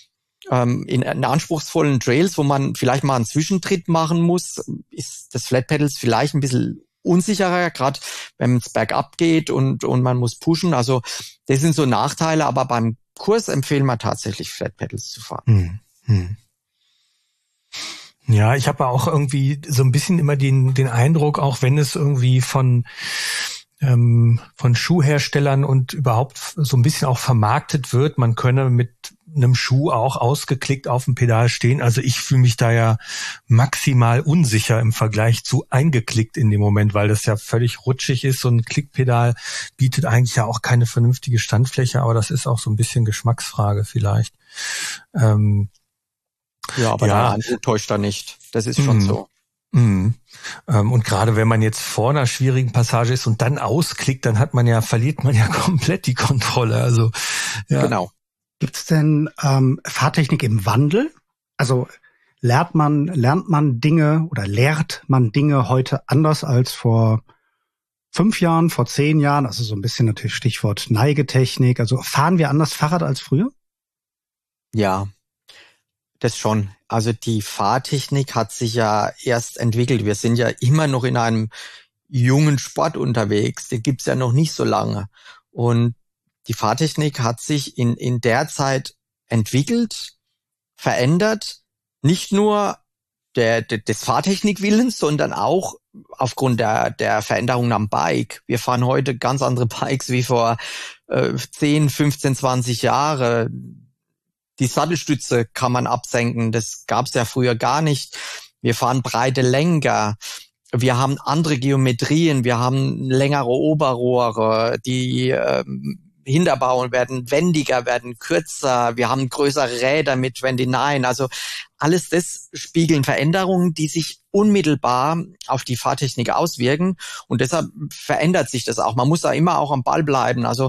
[SPEAKER 3] Ähm, in, in anspruchsvollen Trails, wo man vielleicht mal einen Zwischentritt machen muss, ist das Flat Pedals vielleicht ein bisschen unsicherer, gerade wenn es bergab geht und, und man muss pushen. Also das sind so Nachteile, aber beim Kurs empfehlen wir tatsächlich Flat Pedals zu fahren.
[SPEAKER 1] Hm, hm. Ja, ich habe auch irgendwie so ein bisschen immer den den Eindruck, auch wenn es irgendwie von ähm, von Schuhherstellern und überhaupt so ein bisschen auch vermarktet wird, man könne mit einem Schuh auch ausgeklickt auf dem Pedal stehen. Also ich fühle mich da ja maximal unsicher im Vergleich zu eingeklickt in dem Moment, weil das ja völlig rutschig ist. So ein Klickpedal bietet eigentlich ja auch keine vernünftige Standfläche, aber das ist auch so ein bisschen Geschmacksfrage vielleicht. Ähm,
[SPEAKER 3] ja, aber
[SPEAKER 1] ja.
[SPEAKER 3] der Eindruck täuscht da nicht. Das ist schon mm. so.
[SPEAKER 1] Mm. Ähm, und gerade wenn man jetzt vor einer schwierigen Passage ist und dann ausklickt, dann hat man ja, verliert man ja komplett die Kontrolle. Also ja.
[SPEAKER 3] Genau.
[SPEAKER 4] Gibt's denn ähm, Fahrtechnik im Wandel? Also lernt man lernt man Dinge oder lehrt man Dinge heute anders als vor fünf Jahren, vor zehn Jahren? Also so ein bisschen natürlich Stichwort Neigetechnik. Also fahren wir anders Fahrrad als früher?
[SPEAKER 3] Ja, das schon. Also die Fahrtechnik hat sich ja erst entwickelt. Wir sind ja immer noch in einem jungen Sport unterwegs. Den gibt's ja noch nicht so lange. Und die Fahrtechnik hat sich in, in der Zeit entwickelt, verändert, nicht nur der, der, des Fahrtechnikwillens, sondern auch aufgrund der, der Veränderungen am Bike. Wir fahren heute ganz andere Bikes wie vor äh, zehn, fünfzehn, zwanzig Jahre. Die Sattelstütze kann man absenken, das gab's ja früher gar nicht. Wir fahren breite Lenker. Wir haben andere Geometrien, wir haben längere Oberrohre, die ähm, Hinterbauen werden wendiger, werden kürzer, wir haben größere Räder mit Twenty-nine, also alles das spiegeln Veränderungen, die sich unmittelbar auf die Fahrtechnik auswirken und deshalb verändert sich das auch. Man muss da immer auch am Ball bleiben, also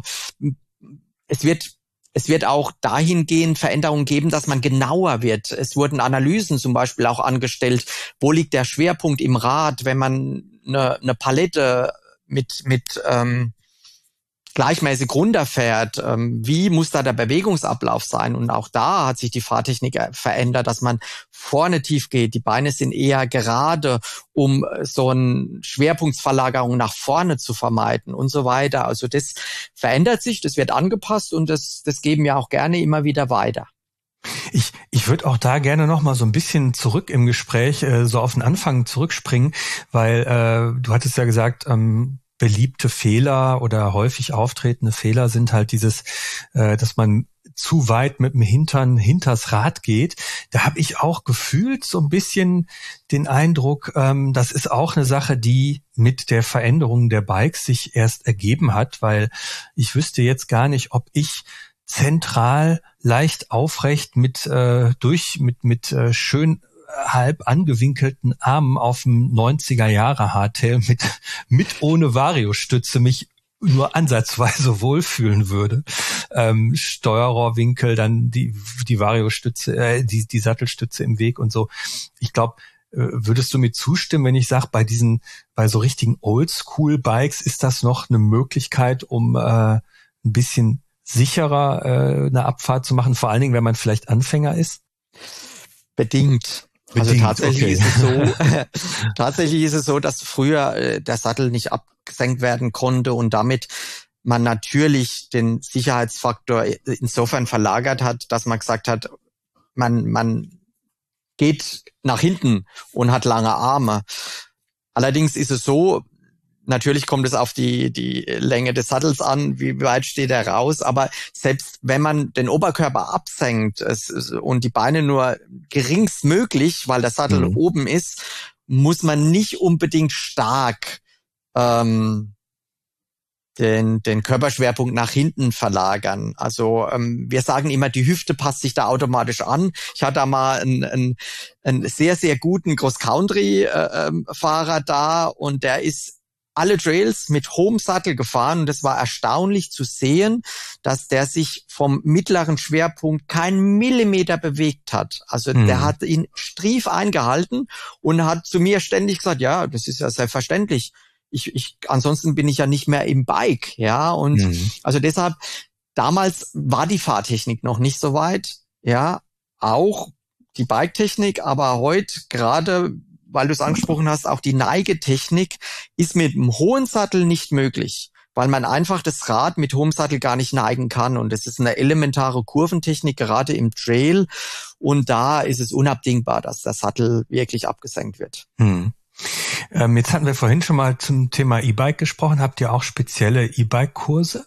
[SPEAKER 3] es wird Es wird auch dahingehend Veränderungen geben, dass man genauer wird. Es wurden Analysen zum Beispiel auch angestellt. Wo liegt der Schwerpunkt im Rad, wenn man eine, eine Palette mit mit ähm, gleichmäßig runterfährt? Ähm, wie muss da der Bewegungsablauf sein? Und auch da hat sich die Fahrtechnik verändert, dass man vorne tief geht. Die Beine sind eher gerade, um so eine Schwerpunktsverlagerung nach vorne zu vermeiden und so weiter. Also das verändert sich, das wird angepasst und das, das geben wir auch gerne immer wieder weiter.
[SPEAKER 1] Ich, ich würde auch da gerne noch mal so ein bisschen zurück im Gespräch, äh, so auf den Anfang zurückspringen, weil äh, du hattest ja gesagt, ähm, beliebte Fehler oder häufig auftretende Fehler sind halt dieses, äh, dass man zu weit mit dem Hintern hinters Rad geht. Da habe ich auch gefühlt so ein bisschen den Eindruck, ähm, das ist auch eine Sache, die mit der Veränderung der Bikes sich erst ergeben hat, weil ich wüsste jetzt gar nicht, ob ich zentral leicht aufrecht mit äh, durch mit mit äh, schön halb angewinkelten Armen auf dem neunziger Jahre Hardtail mit mit ohne Variostütze mich nur ansatzweise wohlfühlen würde. Ähm, Steuerrohrwinkel, dann die die Variostütze, äh, die die Sattelstütze im Weg und so. Ich glaube, äh, würdest du mir zustimmen, wenn ich sage, bei diesen bei so richtigen Oldschool-Bikes ist das noch eine Möglichkeit, um äh, ein bisschen sicherer äh, eine Abfahrt zu machen, vor allen Dingen, wenn man vielleicht Anfänger ist?
[SPEAKER 3] Bedingt. Also Bedingt, tatsächlich okay. ist es so, tatsächlich ist es so, dass früher äh, der Sattel nicht abgesenkt werden konnte und damit man natürlich den Sicherheitsfaktor insofern verlagert hat, dass man gesagt hat, man man geht nach hinten und hat lange Arme. Allerdings ist es so, natürlich kommt es auf die die Länge des Sattels an, wie weit steht er raus, aber selbst wenn man den Oberkörper absenkt es, und die Beine nur geringstmöglich, weil der Sattel mhm. oben ist, muss man nicht unbedingt stark ähm, den den Körperschwerpunkt nach hinten verlagern. Also ähm, wir sagen immer, die Hüfte passt sich da automatisch an. Ich hatte da mal einen, einen, einen sehr, sehr guten Cross-Country-Fahrer da und der ist alle Trails mit hohem Sattel gefahren und es war erstaunlich zu sehen, dass der sich vom mittleren Schwerpunkt keinen Millimeter bewegt hat. Also hm. der hat ihn strief eingehalten und hat zu mir ständig gesagt, ja, das ist ja selbstverständlich. Ich, ich, ansonsten bin ich ja nicht mehr im Bike, ja, und hm. also deshalb, damals war die Fahrtechnik noch nicht so weit, ja, auch die Bike-Technik, aber heute gerade, weil du es angesprochen hast, auch die Neigetechnik ist mit einem hohen Sattel nicht möglich. weil man einfach das Rad mit hohem Sattel gar nicht neigen kann. Und es ist eine elementare Kurventechnik, gerade im Trail. Und da ist es unabdingbar, dass der Sattel wirklich abgesenkt wird.
[SPEAKER 1] Hm. Ähm, jetzt hatten wir vorhin schon mal zum Thema E-Bike gesprochen. Habt ihr auch spezielle E-Bike-Kurse?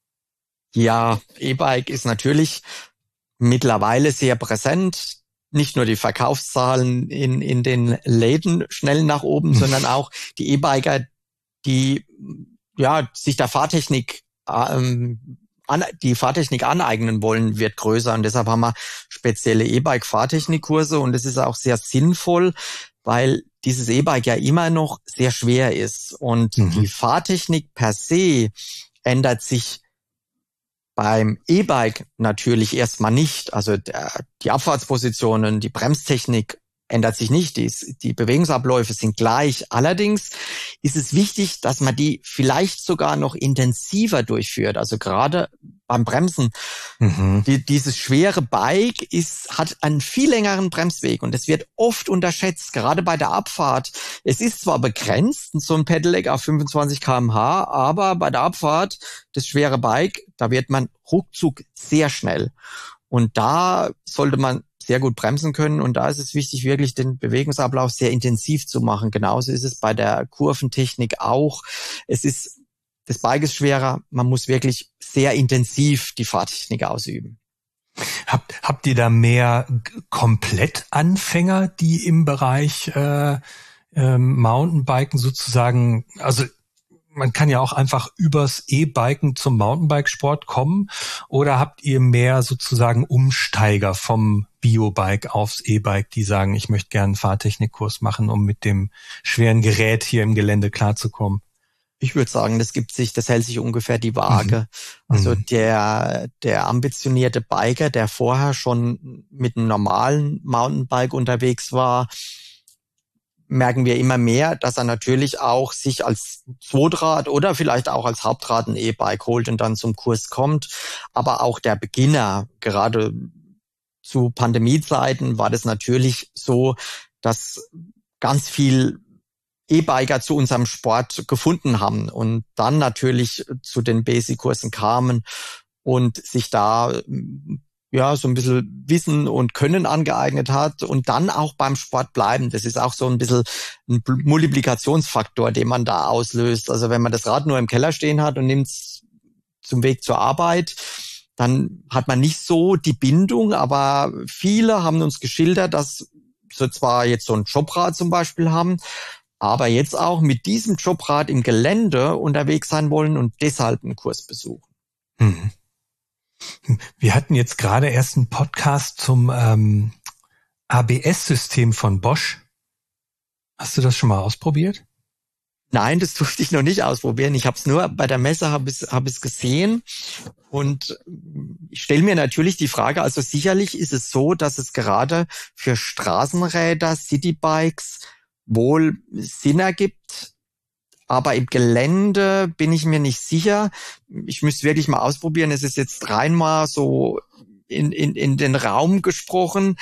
[SPEAKER 3] Ja, E-Bike ist natürlich mittlerweile sehr präsent. Nicht nur die Verkaufszahlen in, in den Läden schnell nach oben, hm. sondern auch die E-Biker, die ja sich der Fahrtechnik ähm, an, die Fahrtechnik aneignen wollen, wird größer. Und deshalb haben wir spezielle E-Bike-Fahrtechnikkurse. Und das ist auch sehr sinnvoll, weil dieses E-Bike ja immer noch sehr schwer ist. Und mhm. die Fahrtechnik per se ändert sich beim E-Bike natürlich erstmal nicht. Also der, die Abfahrtspositionen, die Bremstechnik ändert sich nicht. Die, die Bewegungsabläufe sind gleich. Allerdings ist es wichtig, dass man die vielleicht sogar noch intensiver durchführt. Also gerade beim Bremsen. Mhm. Die, dieses schwere Bike ist, hat einen viel längeren Bremsweg und es wird oft unterschätzt, gerade bei der Abfahrt. Es ist zwar begrenzt, so ein Pedelec auf fünfundzwanzig Kilometer pro Stunde, aber bei der Abfahrt, das schwere Bike, da wird man ruckzuck sehr schnell. Und da sollte man sehr gut bremsen können und da ist es wichtig, wirklich den Bewegungsablauf sehr intensiv zu machen. Genauso ist es bei der Kurventechnik auch. Es ist, das Bike ist schwerer, man muss wirklich sehr intensiv die Fahrtechnik ausüben.
[SPEAKER 1] Habt, habt ihr da mehr Komplettanfänger, die im Bereich äh, äh, Mountainbiken sozusagen, also man kann ja auch einfach übers E-Biken zum Mountainbikesport kommen, oder habt ihr mehr sozusagen Umsteiger vom Biobike aufs E-Bike, die sagen, ich möchte gerne einen Fahrtechnikkurs machen, um mit dem schweren Gerät hier im Gelände klarzukommen?
[SPEAKER 3] Ich würde sagen, das gibt sich, das hält sich ungefähr die Waage. Mhm. Also der, der ambitionierte Biker, der vorher schon mit einem normalen Mountainbike unterwegs war, merken wir immer mehr, dass er natürlich auch sich als Zweitrad oder vielleicht auch als Hauptrad ein E-Bike holt und dann zum Kurs kommt. Aber auch der Beginner, gerade zu Pandemiezeiten, war das natürlich so, dass ganz viel E-Biker zu unserem Sport gefunden haben und dann natürlich zu den Basic-Kursen kamen und sich da ja so ein bisschen Wissen und Können angeeignet hat und dann auch beim Sport bleiben. Das ist auch so ein bisschen ein Multiplikationsfaktor, den man da auslöst. Also wenn man das Rad nur im Keller stehen hat und nimmt es zum Weg zur Arbeit, dann hat man nicht so die Bindung, aber viele haben uns geschildert, dass sie zwar jetzt so ein Jobrad zum Beispiel haben, aber jetzt auch mit diesem Jobrad im Gelände unterwegs sein wollen und deshalb einen Kurs besuchen.
[SPEAKER 1] Hm. Wir hatten jetzt gerade erst einen Podcast zum ähm, A B S-System von Bosch. Hast du das schon mal ausprobiert?
[SPEAKER 3] Nein, das durfte ich noch nicht ausprobieren. Ich habe es nur bei der Messe habe ich hab es gesehen und ich stelle mir natürlich die Frage, also sicherlich ist es so, dass es gerade für Straßenräder, Citybikes wohl Sinn ergibt, aber im Gelände bin ich mir nicht sicher. Ich müsste wirklich mal ausprobieren. Es ist jetzt rein mal so in, in, in den Raum gesprochen,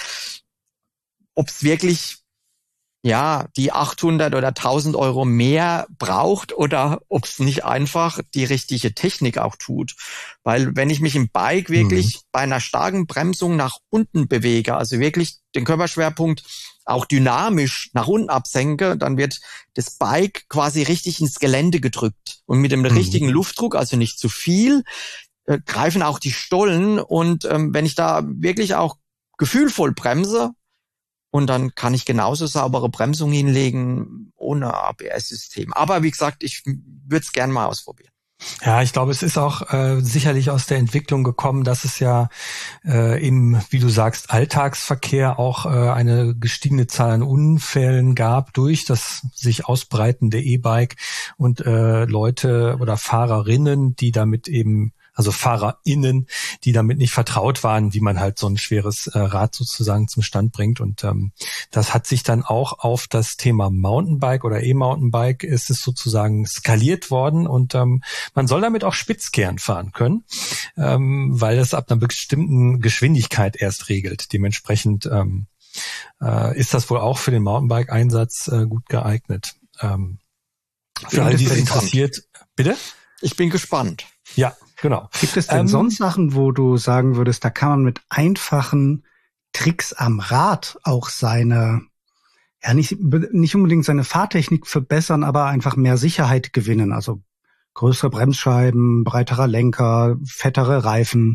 [SPEAKER 3] ob es wirklich ja die achthundert oder tausend Euro mehr braucht oder ob es nicht einfach die richtige Technik auch tut. Weil wenn ich mich im Bike wirklich mhm. bei einer starken Bremsung nach unten bewege, also wirklich den Körperschwerpunkt auch dynamisch nach unten absenke, dann wird das Bike quasi richtig ins Gelände gedrückt. Und mit dem mhm. richtigen Luftdruck, also nicht zu viel, äh, greifen auch die Stollen. Und ähm, wenn ich da wirklich auch gefühlvoll bremse, und dann kann ich genauso saubere Bremsung hinlegen ohne A B S-System. Aber wie gesagt, ich würde es gerne mal ausprobieren.
[SPEAKER 1] Ja, ich glaube, es ist auch äh, sicherlich aus der Entwicklung gekommen, dass es ja äh, im, wie du sagst, Alltagsverkehr auch äh, eine gestiegene Zahl an Unfällen gab durch das sich ausbreitende E-Bike und äh, Leute oder Fahrerinnen, die damit eben also FahrerInnen, die damit nicht vertraut waren, wie man halt so ein schweres äh, Rad sozusagen zum Stand bringt. Und ähm, das hat sich dann auch auf das Thema Mountainbike oder E-Mountainbike ist es sozusagen skaliert worden und ähm, man soll damit auch Spitzkehren fahren können, ähm, weil das ab einer bestimmten Geschwindigkeit erst regelt. Dementsprechend ähm, äh, ist das wohl auch für den Mountainbike-Einsatz äh, gut geeignet. Ähm, für alle, die es interessiert. Bitte?
[SPEAKER 3] Ich bin gespannt.
[SPEAKER 1] Ja, genau.
[SPEAKER 4] Gibt es denn ähm, sonst Sachen, wo du sagen würdest, da kann man mit einfachen Tricks am Rad auch seine, ja nicht, nicht unbedingt seine Fahrtechnik verbessern, aber einfach mehr Sicherheit gewinnen? Also größere Bremsscheiben, breiterer Lenker, fettere Reifen.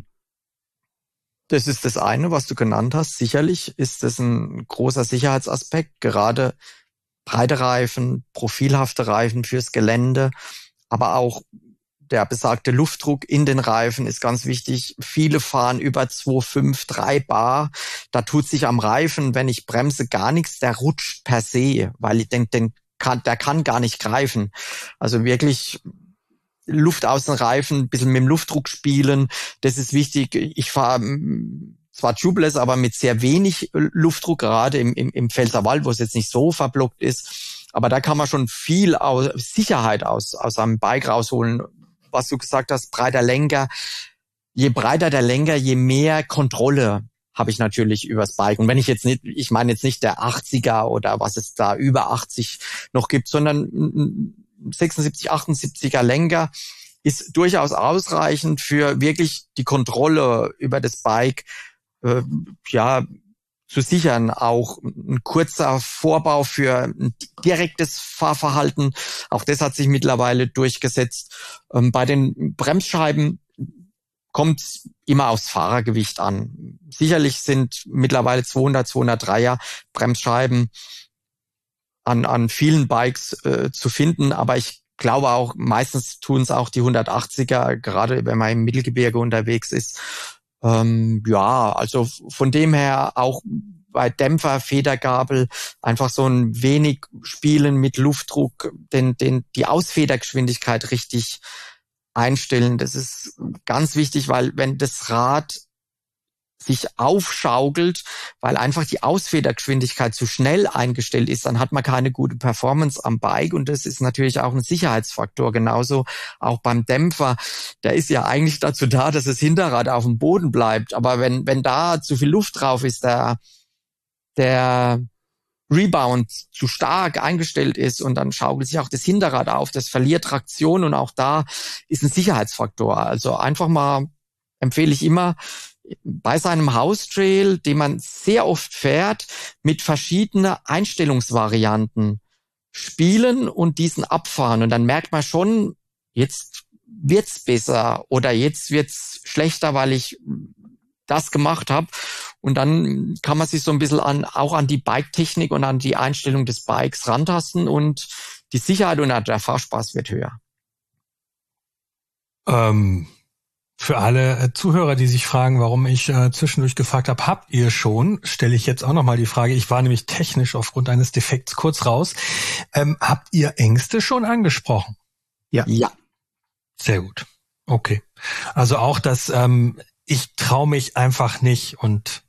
[SPEAKER 3] Das ist das eine, was du genannt hast. Sicherlich ist das ein großer Sicherheitsaspekt, gerade breite Reifen, profilhafte Reifen fürs Gelände, aber auch der besagte Luftdruck in den Reifen ist ganz wichtig. Viele fahren über zwei Komma fünf, drei Bar. Da tut sich am Reifen, wenn ich bremse, gar nichts. Der rutscht per se, weil ich denke, den kann, der kann gar nicht greifen. Also wirklich Luft aus den Reifen, ein bisschen mit dem Luftdruck spielen. Das ist wichtig. Ich fahre zwar tubeless, aber mit sehr wenig Luftdruck, gerade im, im, im Pfälzerwald, wo es jetzt nicht so verblockt ist. Aber da kann man schon viel aus, Sicherheit aus, aus einem Bike rausholen. Was du gesagt hast, breiter Lenker. Je breiter der Lenker, je mehr Kontrolle habe ich natürlich übers Bike. Und wenn ich jetzt nicht, ich meine jetzt nicht der achtziger oder was es da über achtzig noch gibt, sondern sechsundsiebzig, achtundsiebziger Lenker ist durchaus ausreichend für wirklich die Kontrolle über das Bike, äh, ja, zu sichern. Auch ein kurzer Vorbau für ein direktes Fahrverhalten. Auch das hat sich mittlerweile durchgesetzt. Ähm, bei den Bremsscheiben kommt immer aufs Fahrergewicht an. Sicherlich sind mittlerweile zweihundert, zweihundertdreier Bremsscheiben an, an vielen Bikes äh, zu finden, aber ich glaube auch, meistens tun es auch die hundertachtziger, gerade wenn man im Mittelgebirge unterwegs ist. Ähm, ja, also von dem her auch bei Dämpfer, Federgabel einfach so ein wenig spielen mit Luftdruck, den, den, die Ausfedergeschwindigkeit richtig einstellen. Das ist ganz wichtig, weil wenn das Rad sich aufschaukelt, weil einfach die Ausfedergeschwindigkeit zu schnell eingestellt ist, dann hat man keine gute Performance am Bike und das ist natürlich auch ein Sicherheitsfaktor. Genauso auch beim Dämpfer. Der ist ja eigentlich dazu da, dass das Hinterrad auf dem Boden bleibt. Aber wenn wenn da zu viel Luft drauf ist, der der Rebound zu stark eingestellt ist und dann schaukelt sich auch das Hinterrad auf, das verliert Traktion und auch da ist ein Sicherheitsfaktor. Also einfach mal empfehle ich immer, bei seinem House-Trail, den man sehr oft fährt, mit verschiedenen Einstellungsvarianten spielen und diesen abfahren. Und dann merkt man schon, jetzt wird's besser oder jetzt wird's schlechter, weil ich das gemacht habe. Und dann kann man sich so ein bisschen an, auch an die Bike-Technik und an die Einstellung des Bikes rantasten und die Sicherheit und der Fahrspaß wird höher.
[SPEAKER 1] Ähm. Für alle Zuhörer, die sich fragen, warum ich äh, zwischendurch gefragt habe, habt ihr schon, stelle ich jetzt auch nochmal die Frage, ich war nämlich technisch aufgrund eines Defekts kurz raus, ähm, habt ihr Ängste schon angesprochen?
[SPEAKER 3] Ja. Ja.
[SPEAKER 1] Sehr gut. Okay. Also auch das, ähm, ich traue mich einfach nicht und...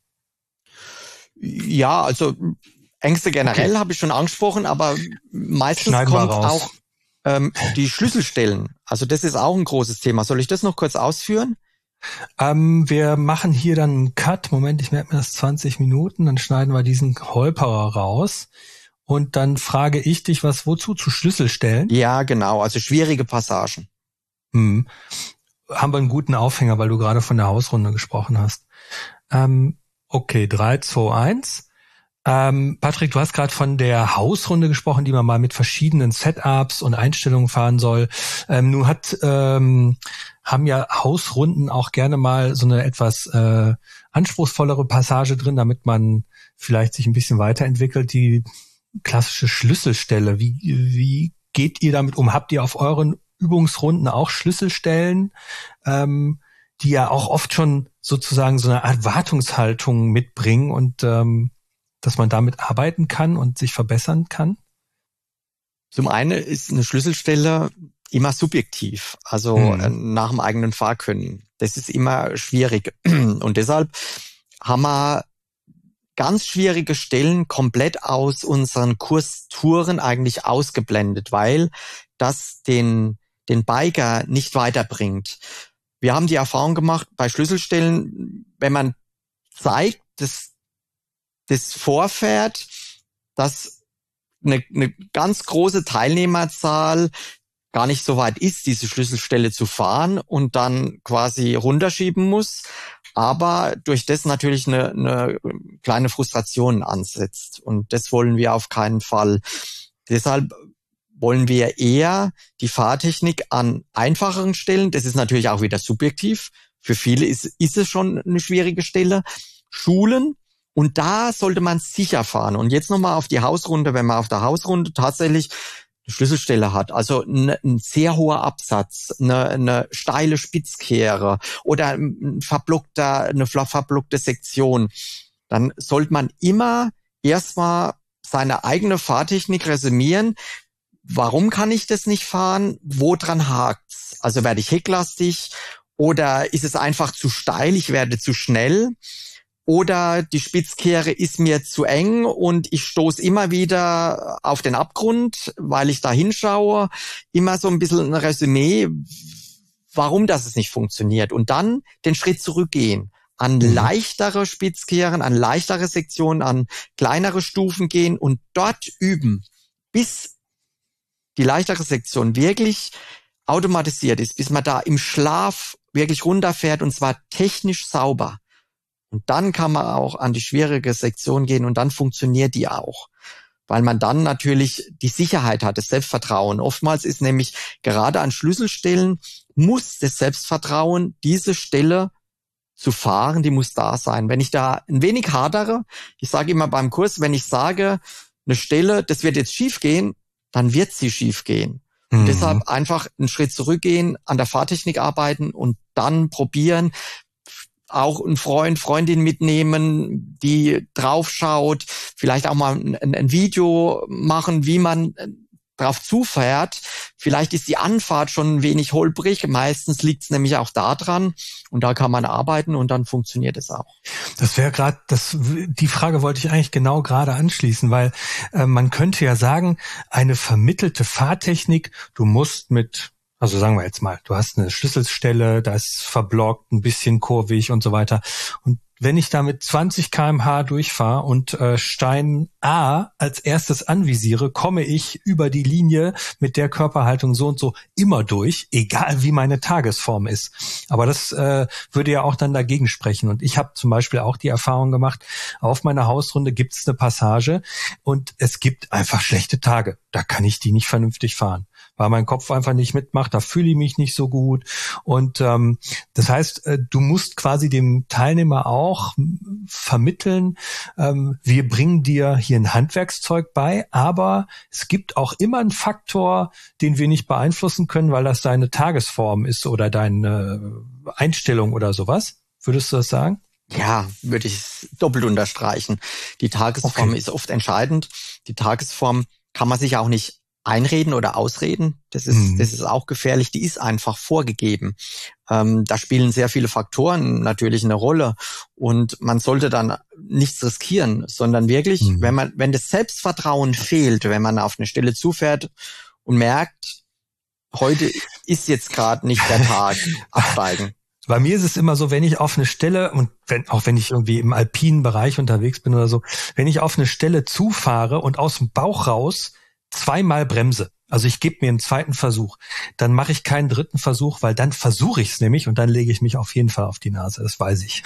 [SPEAKER 3] Ja, also Ängste generell okay. habe ich schon angesprochen, aber meistens
[SPEAKER 1] Schneiden
[SPEAKER 3] kommt auch... Ähm, die Schlüsselstellen, also das ist auch ein großes Thema. Soll ich das noch kurz ausführen?
[SPEAKER 1] Ähm, wir machen hier dann einen Cut. Moment, ich merke mir das zwanzig Minuten. Dann schneiden wir diesen Holperer raus. Und dann frage ich dich, was wozu zu Schlüsselstellen?
[SPEAKER 3] Ja, genau. Also schwierige Passagen.
[SPEAKER 1] Hm. Haben wir einen guten Aufhänger, weil du gerade von der Hausrunde gesprochen hast. Ähm, okay, drei, zwei, eins. Ähm, Patrick, du hast gerade von der Hausrunde gesprochen, die man mal mit verschiedenen Setups und Einstellungen fahren soll. Ähm, nun hat ähm, haben ja Hausrunden auch gerne mal so eine etwas äh, anspruchsvollere Passage drin, damit man vielleicht sich ein bisschen weiterentwickelt. Die klassische Schlüsselstelle, wie wie geht ihr damit um? Habt ihr auf euren Übungsrunden auch Schlüsselstellen, ähm, die ja auch oft schon sozusagen so eine Erwartungshaltung mitbringen und ähm, dass man damit arbeiten kann und sich verbessern kann?
[SPEAKER 3] Zum einen ist eine Schlüsselstelle immer subjektiv, also hm. nach dem eigenen Fahrkönnen. Das ist immer schwierig. Und deshalb haben wir ganz schwierige Stellen komplett aus unseren Kurstouren eigentlich ausgeblendet, weil das den, den Biker nicht weiterbringt. Wir haben die Erfahrung gemacht, bei Schlüsselstellen, wenn man zeigt, dass das vorfährt, dass eine, eine ganz große Teilnehmerzahl gar nicht so weit ist, diese Schlüsselstelle zu fahren und dann quasi runterschieben muss, aber durch das natürlich eine, eine kleine Frustration ansetzt. Und das wollen wir auf keinen Fall. Deshalb wollen wir eher die Fahrtechnik an einfacheren Stellen, das ist natürlich auch wieder subjektiv, für viele ist, ist es schon eine schwierige Stelle, schulen. Und da sollte man sicher fahren. Und jetzt nochmal auf die Hausrunde, wenn man auf der Hausrunde tatsächlich eine Schlüsselstelle hat, also eine, ein sehr hoher Absatz, eine, eine steile Spitzkehre oder ein verblockter, eine verblockte Sektion, dann sollte man immer erstmal seine eigene Fahrtechnik resümieren. Warum kann ich das nicht fahren? Wo dran hakt's? Also werde ich hecklastig oder ist es einfach zu steil, ich werde zu schnell? Oder die Spitzkehre ist mir zu eng und ich stoße immer wieder auf den Abgrund, weil ich da hinschaue. Immer so ein bisschen ein Resümee, warum das es nicht funktioniert. Und dann den Schritt zurückgehen. An mhm. leichtere Spitzkehren, an leichtere Sektionen, an kleinere Stufen gehen und dort üben, bis die leichtere Sektion wirklich automatisiert ist, bis man da im Schlaf wirklich runterfährt und zwar technisch sauber. Und dann kann man auch an die schwierige Sektion gehen und dann funktioniert die auch. Weil man dann natürlich die Sicherheit hat, das Selbstvertrauen. Oftmals ist nämlich gerade an Schlüsselstellen muss das Selbstvertrauen, diese Stelle zu fahren, die muss da sein. Wenn ich da ein wenig hadere, ich sage immer beim Kurs, wenn ich sage, eine Stelle, das wird jetzt schief gehen, dann wird sie schief gehen. Und mhm. deshalb einfach einen Schritt zurückgehen, an der Fahrtechnik arbeiten und dann probieren, auch einen Freund, Freundin mitnehmen, die draufschaut, vielleicht auch mal ein, ein Video machen, wie man drauf zufährt. Vielleicht ist die Anfahrt schon ein wenig holprig, meistens liegt es nämlich auch da dran und da kann man arbeiten und dann funktioniert es auch.
[SPEAKER 1] Das wäre gerade, das die Frage wollte ich eigentlich genau gerade anschließen, weil äh, man könnte ja sagen, eine vermittelte Fahrtechnik, du musst mit Also sagen wir jetzt mal, du hast eine Schlüsselstelle, da ist verblockt, ein bisschen kurvig und so weiter. Und wenn ich da mit zwanzig Kilometer pro Stunde durchfahre und äh, Stein A als erstes anvisiere, komme ich über die Linie mit der Körperhaltung so und so immer durch, egal wie meine Tagesform ist. Aber das äh, würde ja auch dann dagegen sprechen. Und ich habe zum Beispiel auch die Erfahrung gemacht, auf meiner Hausrunde gibt es eine Passage und es gibt einfach schlechte Tage. Da kann ich die nicht vernünftig fahren, weil mein Kopf einfach nicht mitmacht, da fühle ich mich nicht so gut. Und ähm, das heißt, äh, du musst quasi dem Teilnehmer auch vermitteln, ähm, wir bringen dir hier ein Handwerkszeug bei, aber es gibt auch immer einen Faktor, den wir nicht beeinflussen können, weil das deine Tagesform ist oder deine Einstellung oder sowas. Würdest du das sagen?
[SPEAKER 3] Ja, würde ich doppelt unterstreichen. Die Tagesform
[SPEAKER 1] Okay.
[SPEAKER 3] ist oft entscheidend. Die Tagesform kann man sich auch nicht einreden oder ausreden. Das ist, mhm. das ist auch gefährlich. Die ist einfach vorgegeben. Ähm, da spielen sehr viele Faktoren natürlich eine Rolle. Und man sollte dann nichts riskieren, sondern wirklich, mhm. wenn man, wenn das Selbstvertrauen fehlt, wenn man auf eine Stelle zufährt und merkt, heute ist jetzt gerade nicht der Tag, absteigen.
[SPEAKER 1] Bei mir ist es immer so, wenn ich auf eine Stelle, und wenn, auch wenn ich irgendwie im alpinen Bereich unterwegs bin oder so, wenn ich auf eine Stelle zufahre und aus dem Bauch raus zweimal bremse, also ich gebe mir einen zweiten Versuch, dann mache ich keinen dritten Versuch, weil dann versuche ich es nämlich und dann lege ich mich auf jeden Fall auf die Nase, das weiß ich.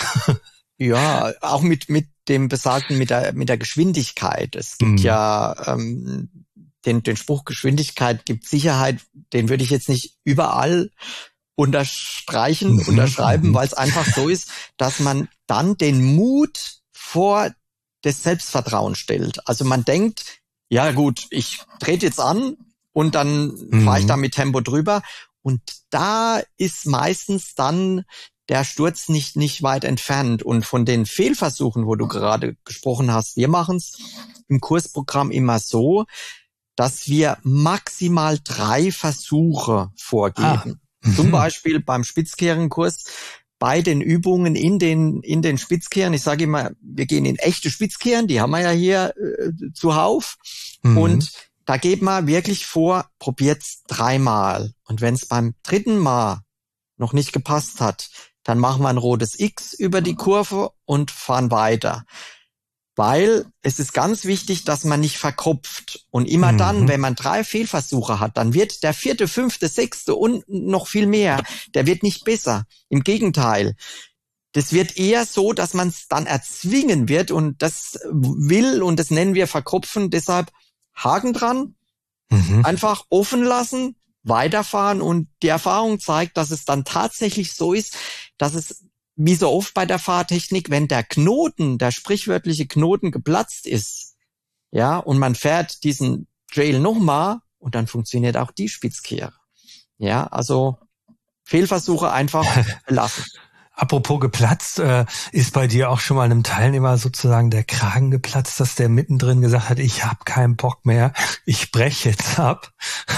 [SPEAKER 3] Ja, auch mit mit dem Besagten, mit der mit der Geschwindigkeit. Es gibt mhm. ja ähm, den den Spruch, Geschwindigkeit gibt Sicherheit, den würde ich jetzt nicht überall unterstreichen, mhm. unterschreiben, mhm. weil es einfach so ist, dass man dann den Mut vor das Selbstvertrauen stellt. Also man denkt, ja gut, ich trete jetzt an und dann mhm. fahre ich da mit Tempo drüber. Und da ist meistens dann der Sturz nicht nicht weit entfernt. Und von den Fehlversuchen, wo du gerade gesprochen hast, wir machen es im Kursprogramm immer so, dass wir maximal drei Versuche vorgeben. Ah. Mhm. Zum Beispiel beim Spitzkehrenkurs bei den Übungen in den in den Spitzkehren. Ich sage immer, wir gehen in echte Spitzkehren, die haben wir ja hier äh, zuhauf. Mhm. Und da geht man wirklich vor, probiert's dreimal. Und wenn es beim dritten Mal noch nicht gepasst hat, dann machen wir ein rotes X über die Kurve und fahren weiter. Weil es ist ganz wichtig, dass man nicht verkopft. Und immer mhm. dann, wenn man drei Fehlversuche hat, dann wird der vierte, fünfte, sechste und noch viel mehr, der wird nicht besser. Im Gegenteil. Das wird eher so, dass man es dann erzwingen wird und das will und das nennen wir verkopfen. Deshalb Haken dran, mhm. einfach offen lassen, weiterfahren und die Erfahrung zeigt, dass es dann tatsächlich so ist, dass es wie so oft bei der Fahrtechnik, wenn der Knoten, der sprichwörtliche Knoten geplatzt ist, ja, und man fährt diesen Trail nochmal und dann funktioniert auch die Spitzkehre. Ja, also Fehlversuche einfach lassen.
[SPEAKER 1] Apropos geplatzt, äh, ist bei dir auch schon mal einem Teilnehmer sozusagen der Kragen geplatzt, dass der mittendrin gesagt hat, ich habe keinen Bock mehr, ich breche jetzt ab?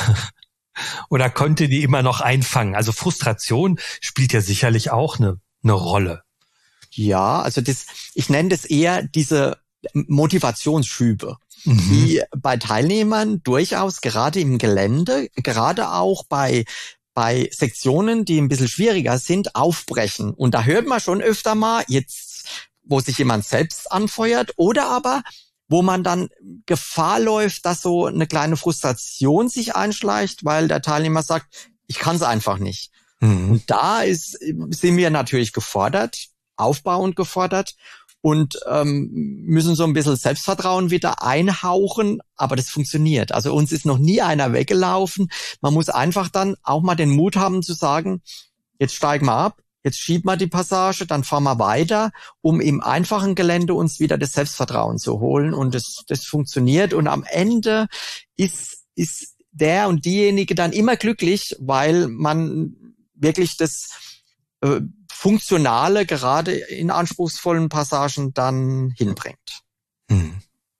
[SPEAKER 1] Oder konnte die immer noch einfangen? Also Frustration spielt ja sicherlich auch eine eine Rolle.
[SPEAKER 3] Ja, also das, ich nenne das eher diese Motivationsschübe, mhm. die bei Teilnehmern durchaus gerade im Gelände, gerade auch bei bei Sektionen, die ein bisschen schwieriger sind, aufbrechen. Und da hört man schon öfter mal, jetzt, wo sich jemand selbst anfeuert, oder aber, wo man dann Gefahr läuft, dass so eine kleine Frustration sich einschleicht, weil der Teilnehmer sagt, ich kann es einfach nicht. Und da ist, sind wir natürlich gefordert, aufbauend gefordert und ähm, müssen so ein bisschen Selbstvertrauen wieder einhauchen, aber das funktioniert. Also uns ist noch nie einer weggelaufen. Man muss einfach dann auch mal den Mut haben zu sagen, jetzt steigen wir ab, jetzt schieben wir die Passage, dann fahren wir weiter, um im einfachen Gelände uns wieder das Selbstvertrauen zu holen und das, das funktioniert und am Ende ist, ist der und diejenige dann immer glücklich, weil man wirklich das äh, Funktionale gerade in anspruchsvollen Passagen dann hinbringt.
[SPEAKER 1] Hm.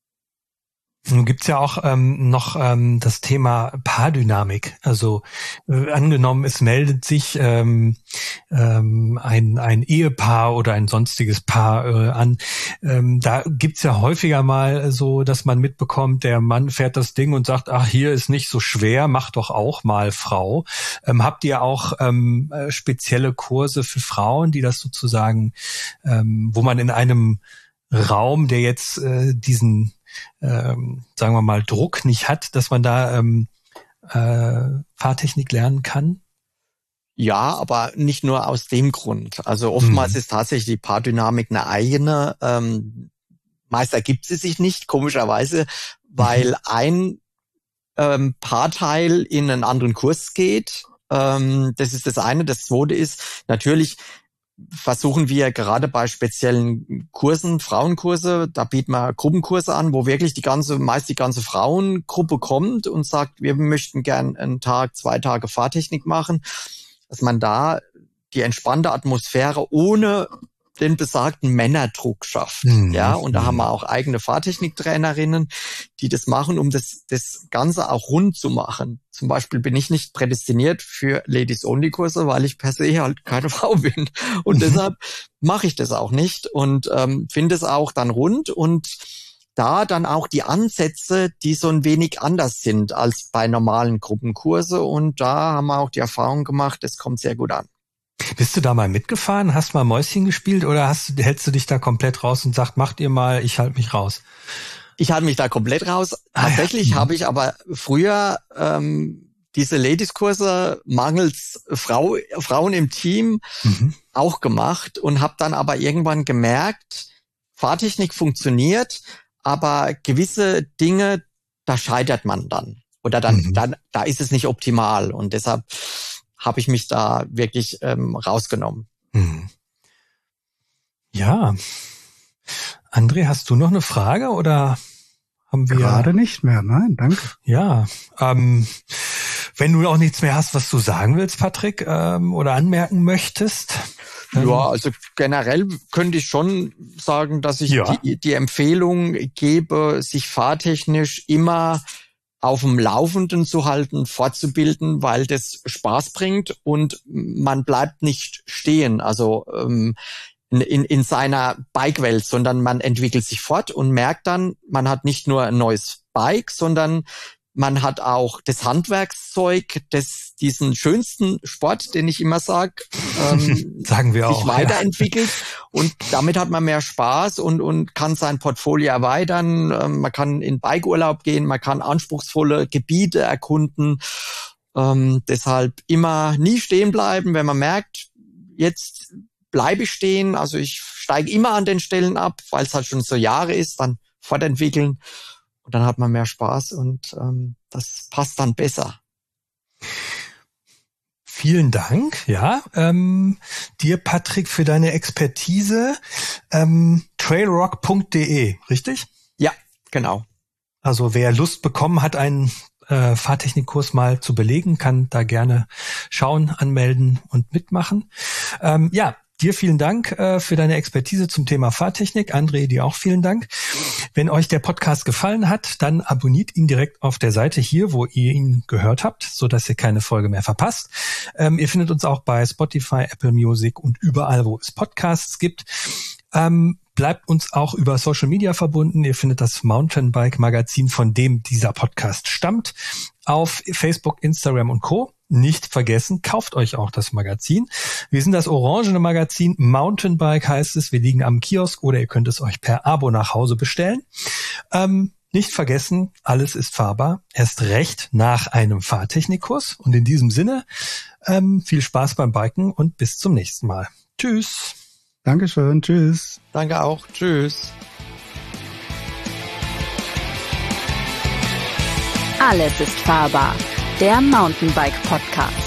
[SPEAKER 1] Nun gibt's ja auch ähm, noch ähm, das Thema Paardynamik. Also äh, angenommen, es meldet sich ähm, ähm, ein, ein Ehepaar oder ein sonstiges Paar äh, an. Ähm, da gibt's ja häufiger mal so, dass man mitbekommt, der Mann fährt das Ding und sagt, ach, hier ist nicht so schwer, mach doch auch mal, Frau. Ähm, habt ihr auch ähm, spezielle Kurse für Frauen, die das sozusagen, ähm, wo man in einem Raum, der jetzt äh, diesen Ähm, sagen wir mal, Druck nicht hat, dass man da ähm, äh, Fahrtechnik lernen kann?
[SPEAKER 3] Ja, aber nicht nur aus dem Grund. Also oftmals hm. ist tatsächlich die Paardynamik eine eigene. Ähm, meist ergibt sie sich nicht, komischerweise, weil mhm. ein ähm, Paarteil in einen anderen Kurs geht. Ähm, das ist das eine. Das zweite ist, natürlich versuchen wir gerade bei speziellen Kursen, Frauenkurse, da bieten wir Gruppenkurse an, wo wirklich die ganze, meist die ganze Frauengruppe kommt und sagt, wir möchten gern einen Tag, zwei Tage Fahrtechnik machen, dass man da die entspannte Atmosphäre ohne den besagten Männerdruck schafft. Mhm. Ja, und da mhm. haben wir auch eigene Fahrtechniktrainerinnen, die das machen, um das, das Ganze auch rund zu machen. Zum Beispiel bin ich nicht prädestiniert für Ladies-Only-Kurse, weil ich per se halt keine Frau bin. Und mhm. deshalb mache ich das auch nicht und ähm, finde es auch dann rund und da dann auch die Ansätze, die so ein wenig anders sind als bei normalen Gruppenkurse. Und da haben wir auch die Erfahrung gemacht, es kommt sehr gut an.
[SPEAKER 1] Bist du da mal mitgefahren? Hast mal Mäuschen gespielt oder hast, hältst du dich da komplett raus und sagst, macht ihr mal, ich halte mich raus?
[SPEAKER 3] Ich halte mich da komplett raus. Ah, Tatsächlich ja. habe ich aber früher ähm, diese Ladies-Kurse mangels Frau, Frauen im Team mhm. auch gemacht und habe dann aber irgendwann gemerkt, Fahrtechnik funktioniert, aber gewisse Dinge, da scheitert man dann. Oder dann, mhm. dann da ist es nicht optimal und deshalb habe ich mich da wirklich ähm, rausgenommen.
[SPEAKER 1] Hm. Ja. André, hast du noch eine Frage oder haben wir...
[SPEAKER 4] Gerade nicht mehr, nein, danke.
[SPEAKER 1] Ja, ähm, wenn du auch nichts mehr hast, was du sagen willst, Patrick, ähm, oder anmerken möchtest.
[SPEAKER 3] Ja, also generell könnte ich schon sagen, dass ich ja. die, die Empfehlung gebe, sich fahrtechnisch immer auf dem Laufenden zu halten, fortzubilden, weil das Spaß bringt und man bleibt nicht stehen, also ähm, in, in, in seiner Bike-Welt, sondern man entwickelt sich fort und merkt dann, man hat nicht nur ein neues Bike, sondern Man hat auch das Handwerkszeug, das diesen schönsten Sport, den ich immer sag, ähm,
[SPEAKER 1] sagen wir
[SPEAKER 3] sich
[SPEAKER 1] auch,
[SPEAKER 3] weiterentwickelt.
[SPEAKER 1] Ja.
[SPEAKER 3] Und damit hat man mehr Spaß und, und kann sein Portfolio erweitern. Ähm, man kann in Bikeurlaub gehen, man kann anspruchsvolle Gebiete erkunden. Ähm, deshalb immer nie stehen bleiben, wenn man merkt, jetzt bleibe ich stehen. Also ich steige immer an den Stellen ab, weil es halt schon so Jahre ist, dann fortentwickeln. Und dann hat man mehr Spaß und ähm, das passt dann besser.
[SPEAKER 1] Vielen Dank, ja, ähm, dir Patrick für deine Expertise. Ähm, trailrock punkt de, richtig?
[SPEAKER 3] Ja, genau.
[SPEAKER 1] Also wer Lust bekommen hat, einen äh, Fahrtechnikkurs mal zu belegen, kann da gerne schauen, anmelden und mitmachen. Ähm, ja. Dir vielen Dank äh, für deine Expertise zum Thema Fahrtechnik. André, dir auch vielen Dank. Wenn euch der Podcast gefallen hat, dann abonniert ihn direkt auf der Seite hier, wo ihr ihn gehört habt, so dass ihr keine Folge mehr verpasst. Ähm, ihr findet uns auch bei Spotify, Apple Music und überall, wo es Podcasts gibt. Ähm, bleibt uns auch über Social Media verbunden. Ihr findet das Mountainbike Magazin, von dem dieser Podcast stammt, auf Facebook, Instagram und Co. Nicht vergessen, kauft euch auch das Magazin. Wir sind das orangene Magazin, Mountainbike heißt es. Wir liegen am Kiosk oder ihr könnt es euch per Abo nach Hause bestellen. Ähm, nicht vergessen, alles ist fahrbar. Erst recht nach einem Fahrtechnikkurs. Und in diesem Sinne, ähm, viel Spaß beim Biken und bis zum nächsten Mal. Tschüss.
[SPEAKER 4] Dankeschön. Tschüss.
[SPEAKER 3] Danke auch. Tschüss.
[SPEAKER 2] Alles ist fahrbar. Der Mountainbike Podcast.